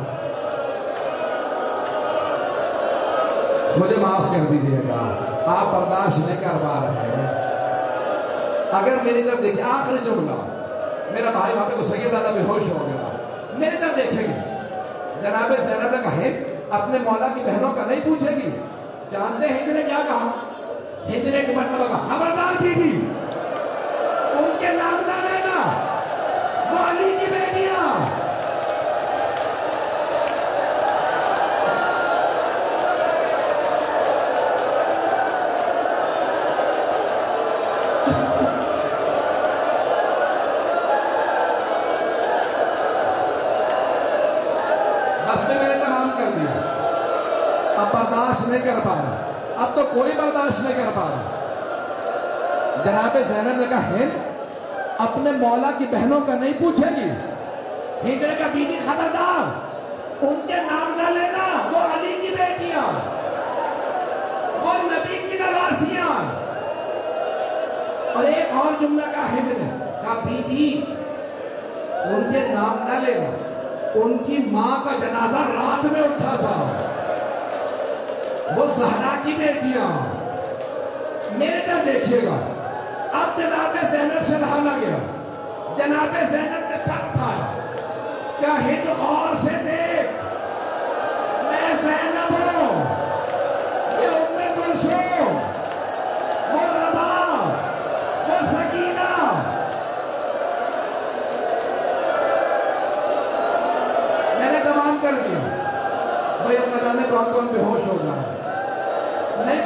مجھے معاف کر دیجیے گا، آپ برداشت نہیں کر پا رہے ہیں. اگر میری طرف دیکھیں، آخری جملہ، میرا بھائی وہاں پہ تو سید دادا بے ہوش ہو گیا، میری طرف دیکھیں گے. جناب زینب نے کہا ہند اپنے مولا کی بہنوں کا نہیں پوچھے گی؟ جانتے ہیں ہند نے کیا کہا؟ ہند نے ایک مرتبہ کہا خبردار بی بی ان کے نام نہ لینا، وہ علی کی بیٹیاں. اب برداشت نہیں کر پا رہا، اب تو کوئی برداشت نہیں کر پا رہا. جناب زینب نے کہا ہند اپنے مولا کی بہنوں کا نہیں پوچھے گی؟ ہند نے کہا بی بی خبردار ان کے نام نہ لینا، وہ علی کی بیٹیاں، وہ نبی کی نواسیاں. اور ایک اور جملہ کہا ہند نے، کہا بی بی ان کے نام نہ لینا، ان کی ماں کا جنازہ رات میں اٹھا تھا، وہ زہرا کی بیٹیاں. میرے طرف دیکھیے گا، اب جناب زینب سے رہا نہ گیا. جناب زینب نے سر اٹھایا، کیا ہند غور سے دیکھ، میں زینب ہوں، یہ ام کلثوم، وہ رباب، وہ سکینہ. میں نے تمام کر دیا. بھائی اب نہ جانے کون کون بے ہوش ہو جائے. نہیں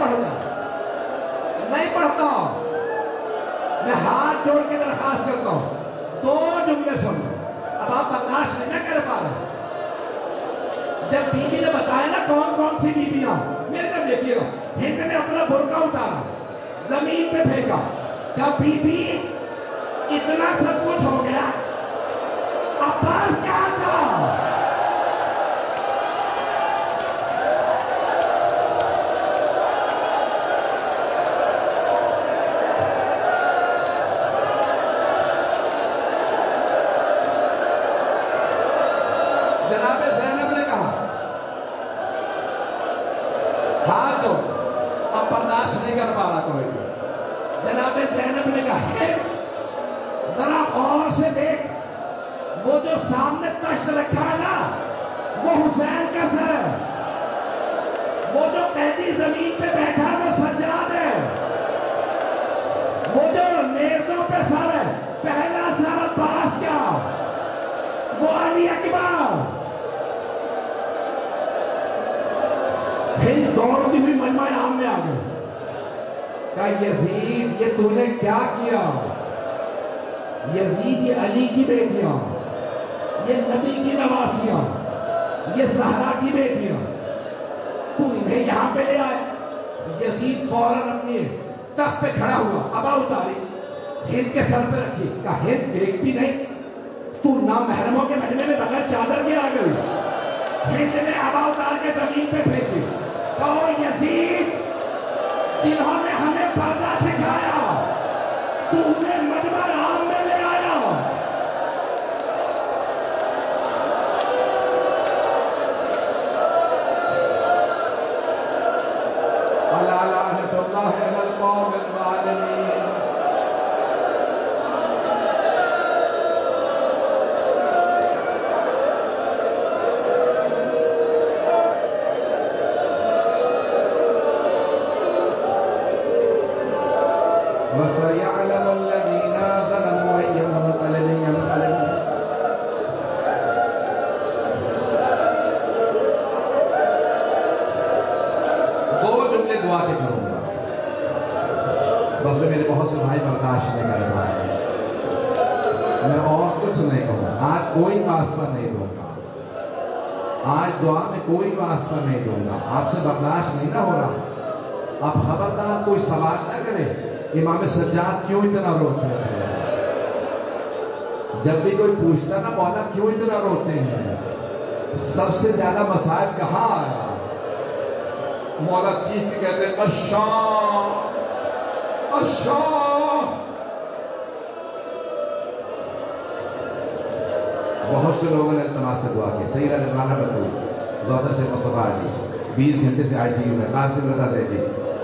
پڑھتا. میں ہاتھ جوڑ کے درخواست کرتا ہوں، 2 جملے سن لو. اب آپ برداشت نہیں کر پا رہے. جب بی بی نے بتایا نا کون کون سی بیویاں، میرے طرف دیکھیے گا، ہند نے اپنا برقع اتارا، زمین پہ پھینکا. جب بی بی اتنا سب کچھ ہو گیا، عباس کیا تھا؟ جناب زینب نے کہا ہاں تو اب برداشت نہیں کر پا رہا کوئی. جناب زینب نے کہا وہ جو سامنے تشت رکھا ہے نا وہ حسین کا سر ہے، وہ جو قیدی زمین پہ بیٹھا ہے وہ سجاد ہے، وہ جو نیزوں پہ سر ہے پہلا سر عباس کا، وہ علی اکبر۔ پھر دوڑتی ہوئی مجمع عام میں آ گئی، کہا یزید یہ تو نے کیا کیا؟ یزید یہ علی کی بیٹیاں، یہ نبی کی نواسیاں، یہ زہرا کی بیٹیاں، تو انہیں یہاں پہ لے آئے۔ یزید فوراً اپنی تخت پہ کھڑا ہوا، ابا اتاری، ہند کے سر پہ رکھی، کہا ہند دیکھتی نہیں تو نامحرموں کے مجمع میں بغیر چادر کے آ گئی؟ ہند نے ابا اتار کے زمین پہ پھینکی، کہو یزید جنہوں نے ہمیں پردہ سکھایا تو انہیں مجمع عام میں لے آیا۔ الا لعنۃ اللہ علی القوم الظالمین۔ وَسَيَعْلَمُ الَّذِينَ ظَلَمُوا أَيَّ مُنقَلِبٍ يَنقَلِبُونَ۔ دو جملے دعا کے کروں گا، بس میں میرے بہت سے بھائی برداشت نہیں کر پائے، میں اور کچھ نہیں کہوں گا، آج کوئی واسطہ نہیں دوں گا، آج دعا میں کوئی واسطہ نہیں دوں گا، آپ سے برداشت نہیں نہ ہو رہا۔ آپ خبردار کوئی سوال نہ کرے امام سجاد کیوں اتنا روتے تھے؟ جب بھی کوئی پوچھتا نا مولا کیوں اتنا روتے ہیں، سب سے زیادہ مصائب کہاں آیا؟ مولا چیخ کے کہتے ہیں الشام الشام۔ بہت سے لوگوں نے التماس سے دعا کی، سیدہ رضوانہ بطول، زوجہ سے مصطفیٰ علی 20 گھنٹے سے آئی سی یو میں، قاسم رضا دیدی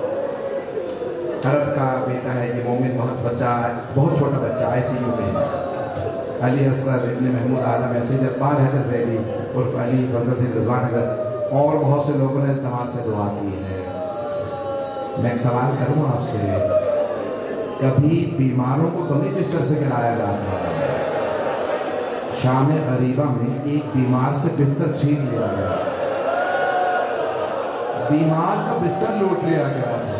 عرب کا بیٹا ہے، یہ مومن بہت بچہ ہے، بہت چھوٹا بچہ آئی سی یو میں ہے، علی اسرار ابن محمود عالم ہے، سید اقبال حیدر زیدی عرف علی فرزند رضوان حضرت، اور بہت سے لوگوں نے التماس سے دعا کی ہے۔ میں ایک سوال کروں آپ سے، کبھی بیماروں کو تو نہیں بستر سے گرایا جاتا؟ شام غریبہ میں ایک بیمار سے بستر چھین لیا گیا، بیمار کا بستر لوٹ لیا گیا تھا۔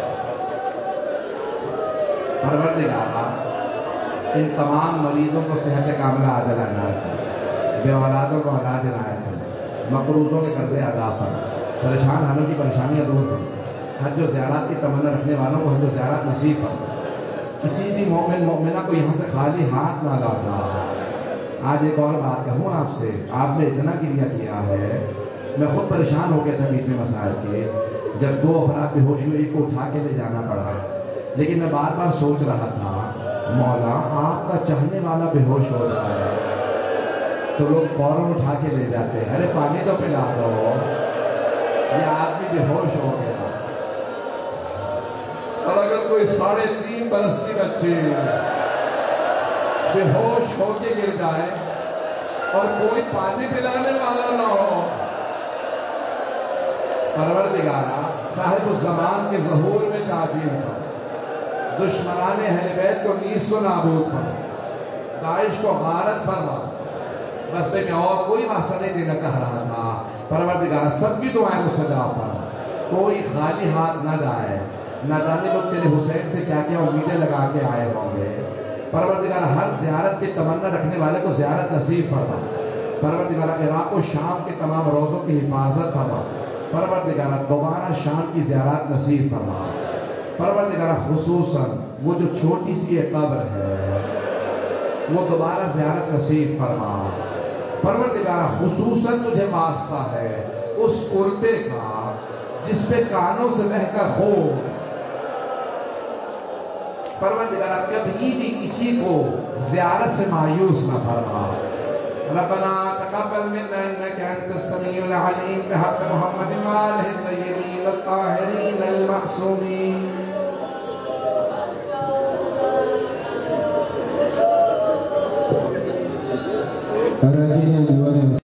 پروردگارا ان تمام مریضوں کو صحت کاملہ عاجل عنایت فرما، بے اولادوں کو اولاد عنایت فرما، مقروضوں کے قرضے ادا فرما، پریشان حالوں کی پریشانیاں دور فرما، حج و زیارات کی تمنا رکھنے والوں کو حج و زیارات نصیب فرما، کسی بھی مومن مومنہ کو یہاں سے خالی ہاتھ نہ لوٹا۔ آج ایک اور بات کہوں آپ سے، آپ نے اتنا گریہ کیا ہے، میں خود پریشان ہو گیا تھا بیچ میں مسائل کے، جب 2 افراد بے ہوش ہوئے، ایک کو اٹھا کے لے جانا پڑا، لیکن میں بار بار سوچ رہا تھا مولا آپ کا چاہنے والا بے ہوش ہو رہا ہے تو لوگ فوراً اٹھا کے لے جاتے ہیں، ارے پانی تو پلا دو، یہ آدمی بے ہوش ہو گیا۔ اور اگر کوئی 3.5 برس کی بچی بے ہوش ہو کے گر جائے اور کوئی پانی پلانے والا نہ ہو، پروردگارا صاحب الزمان کے ظہور میں تعجیل کر، دشمنان اہل بیت کو نیست و نابود فرما، داعش کو غارت فرما۔ بس میں اور کوئی واسطہ نہیں دینا چاہ رہا تھا، پروردگارا سب کی دعائیں مستجاب فرما، کوئی خالی ہاتھ نہ جائے، نہ جانے لوگ تیرے حسین سے کیا کیا امیدیں لگا کے آئے ہوں گے۔ پروردگارا ہر زیارت کی تمنا رکھنے والے کو زیارت نصیب فرما، پروردگارا عراق و شام کے تمام روزوں کی حفاظت فرما، پروردگارا دوبارہ شام کی زیارت نصیب فرما، پروردگارا خصوصاً وہ جو چھوٹی سی قبر ہے وہ دوبارہ زیارت نصیب فرما، پروردگارا خصوصاً تجھے واسطہ ہے اس کرتے کا جس پہ کانوں سے بہتا خون، پروردگارا کبھی بھی کسی کو زیارت سے مایوس نہ فرما۔ ربنا تقبل منا انك انت السميع العليم بحق محمد وآله الطيبين الطاهرين المعصومين۔ para aquella